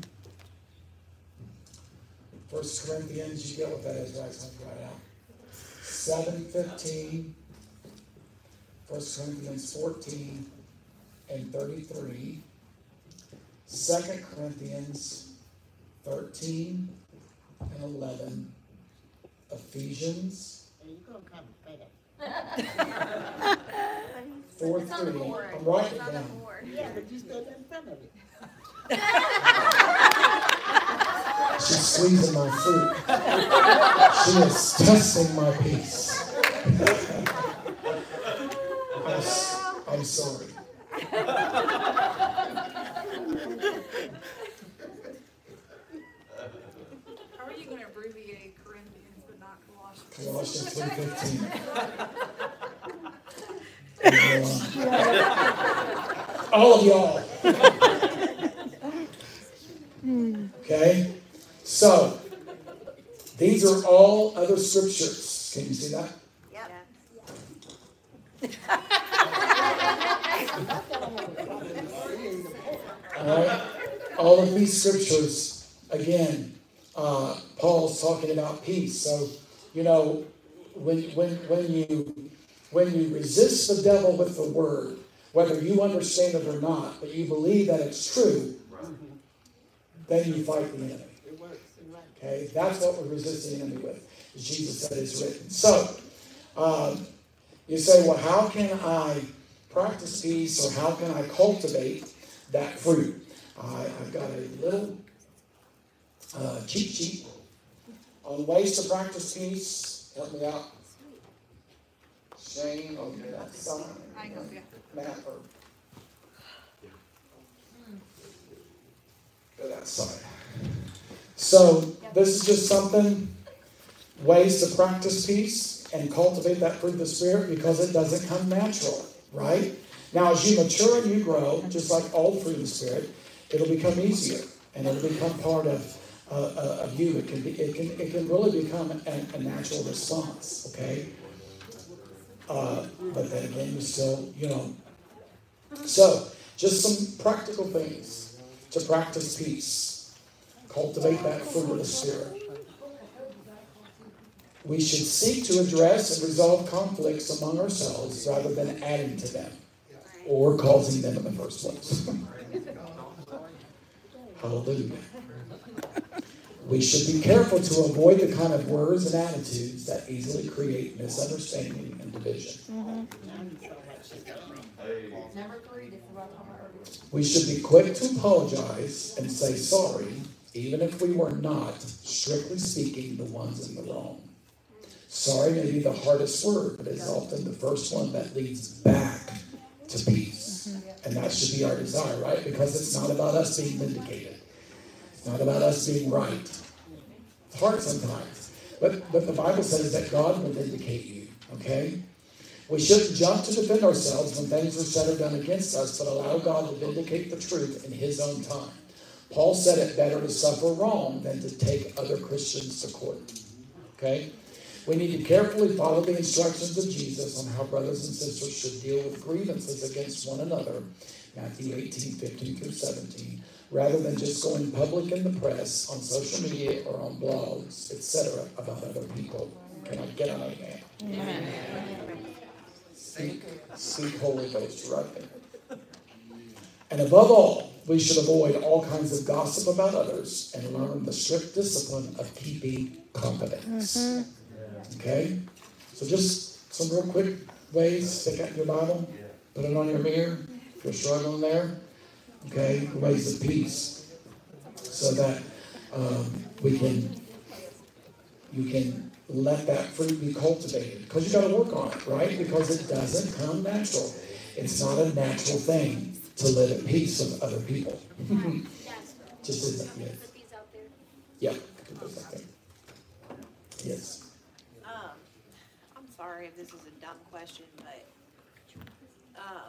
First Corinthians, you get what that is, right? Something right out. seven fifteen. First Corinthians fourteen and thirty-three. Second Corinthians thirteen and eleven. Ephesians four three. I'm writing it down. Yeah, but you stayed in front of it. She's squeezing my fruit. She is testing my peace. I'm, I'm sorry. How are you going to abbreviate Corinthians but not Colossians? Colossians three fifteen. All of y'all. Okay? So, these are all other scriptures. Can you see that? Yep. All right? All of these scriptures, again, uh, Paul's talking about peace. So, you know, when, when, when, you, when you resist the devil with the word, whether you understand it or not, but you believe that it's true, then you fight the enemy. Okay? That's what we resist the enemy with. As Jesus said it's written. So, um, you say, well, how can I practice peace, or how can I cultivate that fruit? Uh, I've got a little uh, cheat sheet on ways to practice peace. Help me out. Shane, okay, that's sign. I know, yeah. Matt, or go that side. So this is just something, ways to practice peace and cultivate that fruit of the Spirit, because it doesn't come natural, right? Now, as you mature and you grow, just like all fruit of the Spirit, it'll become easier, and it'll become part of uh, uh, of you. It can be, it can, it can really become a, a natural response. Okay, uh, but then again, you still, you know. So, just some practical things to practice peace, cultivate that fruit of the Spirit. We should seek to address and resolve conflicts among ourselves rather than adding to them or causing them in the first place. Hallelujah. We should be careful to avoid the kind of words and attitudes that easily create misunderstanding and division. Number three, this is what I told her earlier. We should be quick to apologize and say sorry, even if we were not, strictly speaking, the ones in the wrong. Sorry may be the hardest word, but it's often the first one that leads back to peace. And that should be our desire, right? Because it's not about us being vindicated. It's not about us being right. It's hard sometimes. But, but the Bible says that God will vindicate you, okay? We shouldn't jump to defend ourselves when things are said or done against us, but allow God to vindicate the truth in His own time. Paul said it better to suffer wrong than to take other Christians to court. Okay? We need to carefully follow the instructions of Jesus on how brothers and sisters should deal with grievances against one another, Matthew eighteen, fifteen through seventeen, rather than just going public in the press, on social media, or on blogs, et cetera, about other people. Can I get an amen? Amen. Seek, seek Holy Ghost right there. And above all, we should avoid all kinds of gossip about others and learn the strict discipline of keeping confidence. Mm-hmm. Okay? So just some real quick ways. Stick out your Bible. Put it on your mirror if you're struggling there. Okay? Ways of peace. So that um, we can, you can let that fruit be cultivated. Because you got to work on it, right? Because it doesn't come natural. It's not a natural thing to live at peace with other people. Just isn't. Yeah. Put these out there. Yeah. Put those out there. Yes. Um, I'm sorry if this is a dumb question, but, um,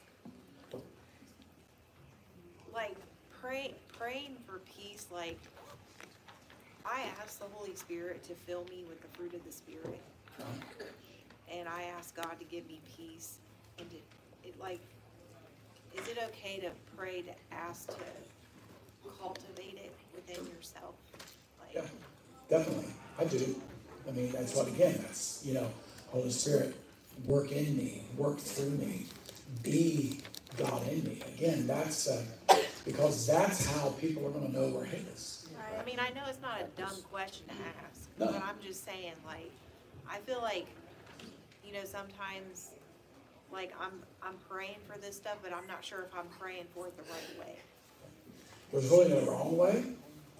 like, pray, praying for peace, like, I ask the Holy Spirit to fill me with the fruit of the Spirit. And I ask God to give me peace and to, it, like, is it okay to pray to ask to cultivate it within yourself? Like, Yeah, definitely. I do. I mean, that's what, again, that's, you know, Holy Spirit, work in me, work through me, be God in me. Again, that's, uh, because that's how people are going to know we're His. I mean, I know it's not a dumb question to ask, No. but I'm just saying, like, I feel like, you know, sometimes, like, I'm, I'm praying for this stuff, but I'm not sure if I'm praying for it the right way. There's really no wrong way.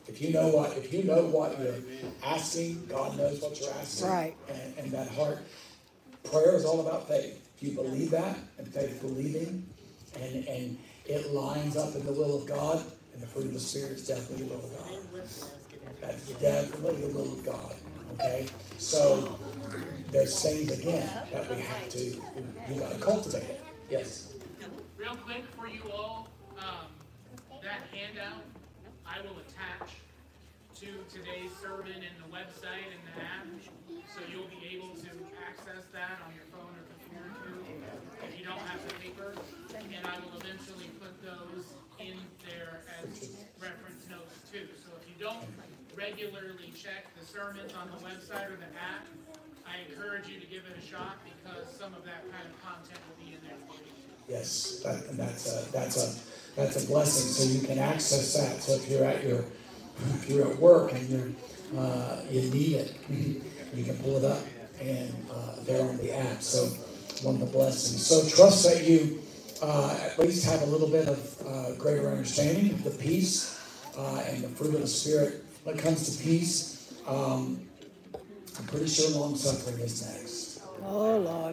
If you know what, if you know what you're asking, God knows what you're asking. Right. And, and that heart, prayer is all about faith. If you believe that, and faith believing, and, and it lines up in the will of God, and the fruit of the Spirit is definitely the will of God. That's definitely the will of God. Okay? So, there's things, again, that we have to, you got to cultivate it. Yes? Real quick for you all, um, that handout I will attach to today's sermon in the website and the app, so you'll be able to access that on your phone or computer too, if you don't have the paper. And I will eventually put those in there as reference notes too. So if you don't regularly check the sermons on the website or the app, I encourage you to give it a shot, because some of that kind of content will be in there for you. Yes, that, and that's a, that's a, that's a blessing, so you can access that. So if you're at your, if you're at work and you're, uh, you need it, you can pull it up and, uh, they're on the app. So one of the blessings. So trust that you, uh, at least have a little bit of, uh, greater understanding of the peace, uh, and the fruit of the Spirit. When it comes to peace, um, I'm pretty sure long suffering is next. Oh, Lord.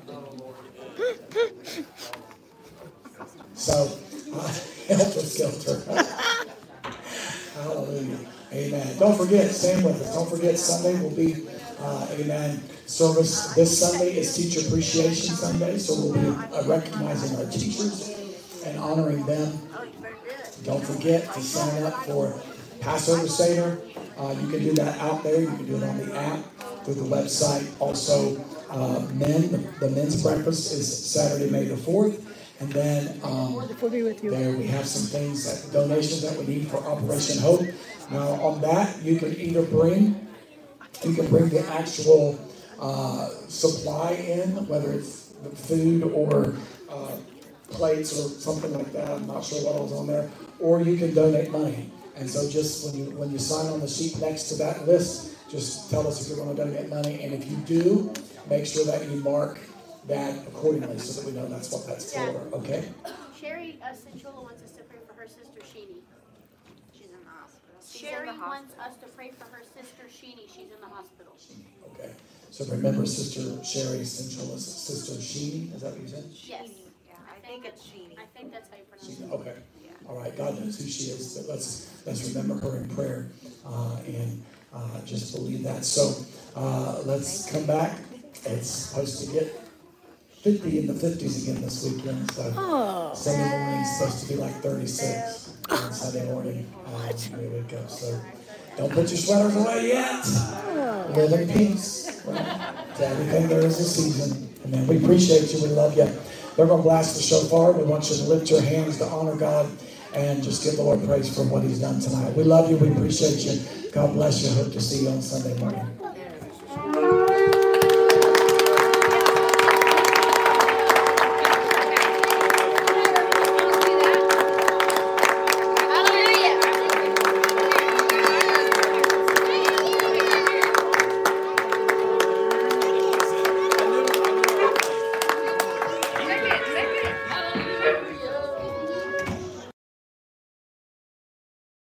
So, uh, helter skelter. Hallelujah. Amen. Don't forget, stand with us. Don't forget, Sunday will be, uh, amen, service. This Sunday is Teacher Appreciation Sunday, so we'll be uh, recognizing our teachers and honoring them. Don't forget to sign up for Passover Seder. Uh, you can do that out there. You can do it on the app, through the website. Also, uh, men, the, the men's breakfast is Saturday, May the fourth. And then um, there we have some things, that donations that we need for Operation Hope. Now on that, you can either bring, you can bring the actual uh, supply in, whether it's food or uh, plates or something like that. I'm not sure what else on there. Or you can donate money. And so just when you when you sign on the sheet next to that list, just tell us if you're going to donate money. And if you do, make sure that you mark that accordingly so that we know that's what that's for, okay? Sherry uh, Cinchola wants us to pray for her sister Sheeny. She's in the hospital. She's in Sherry the wants hospital. us to pray for her sister Sheeny. She's in the hospital. Okay. So remember Sister Sherry Cinchola's sister Sheeny, is that what you said? Yes. Yeah, I think it's Sheeny. I think that's how you pronounce Sheeny, it. okay. Yeah. All right, God knows who she is, but let's let's remember her in prayer uh, and uh, just believe that. So uh, let's come back. It's supposed to get fifty in the fifties again this weekend, so Oh. Sunday morning is supposed to be like thirty-six on Sunday morning. Um, we wake up, so don't put your sweaters away yet. Live in peace. Right? To everything there is a season. And then we appreciate you. We love you. They're going to blast the shofar. We want you to lift your hands to honor God and just give the Lord praise for what He's done tonight. We love you. We appreciate you. God bless you. Hope to see you on Sunday morning.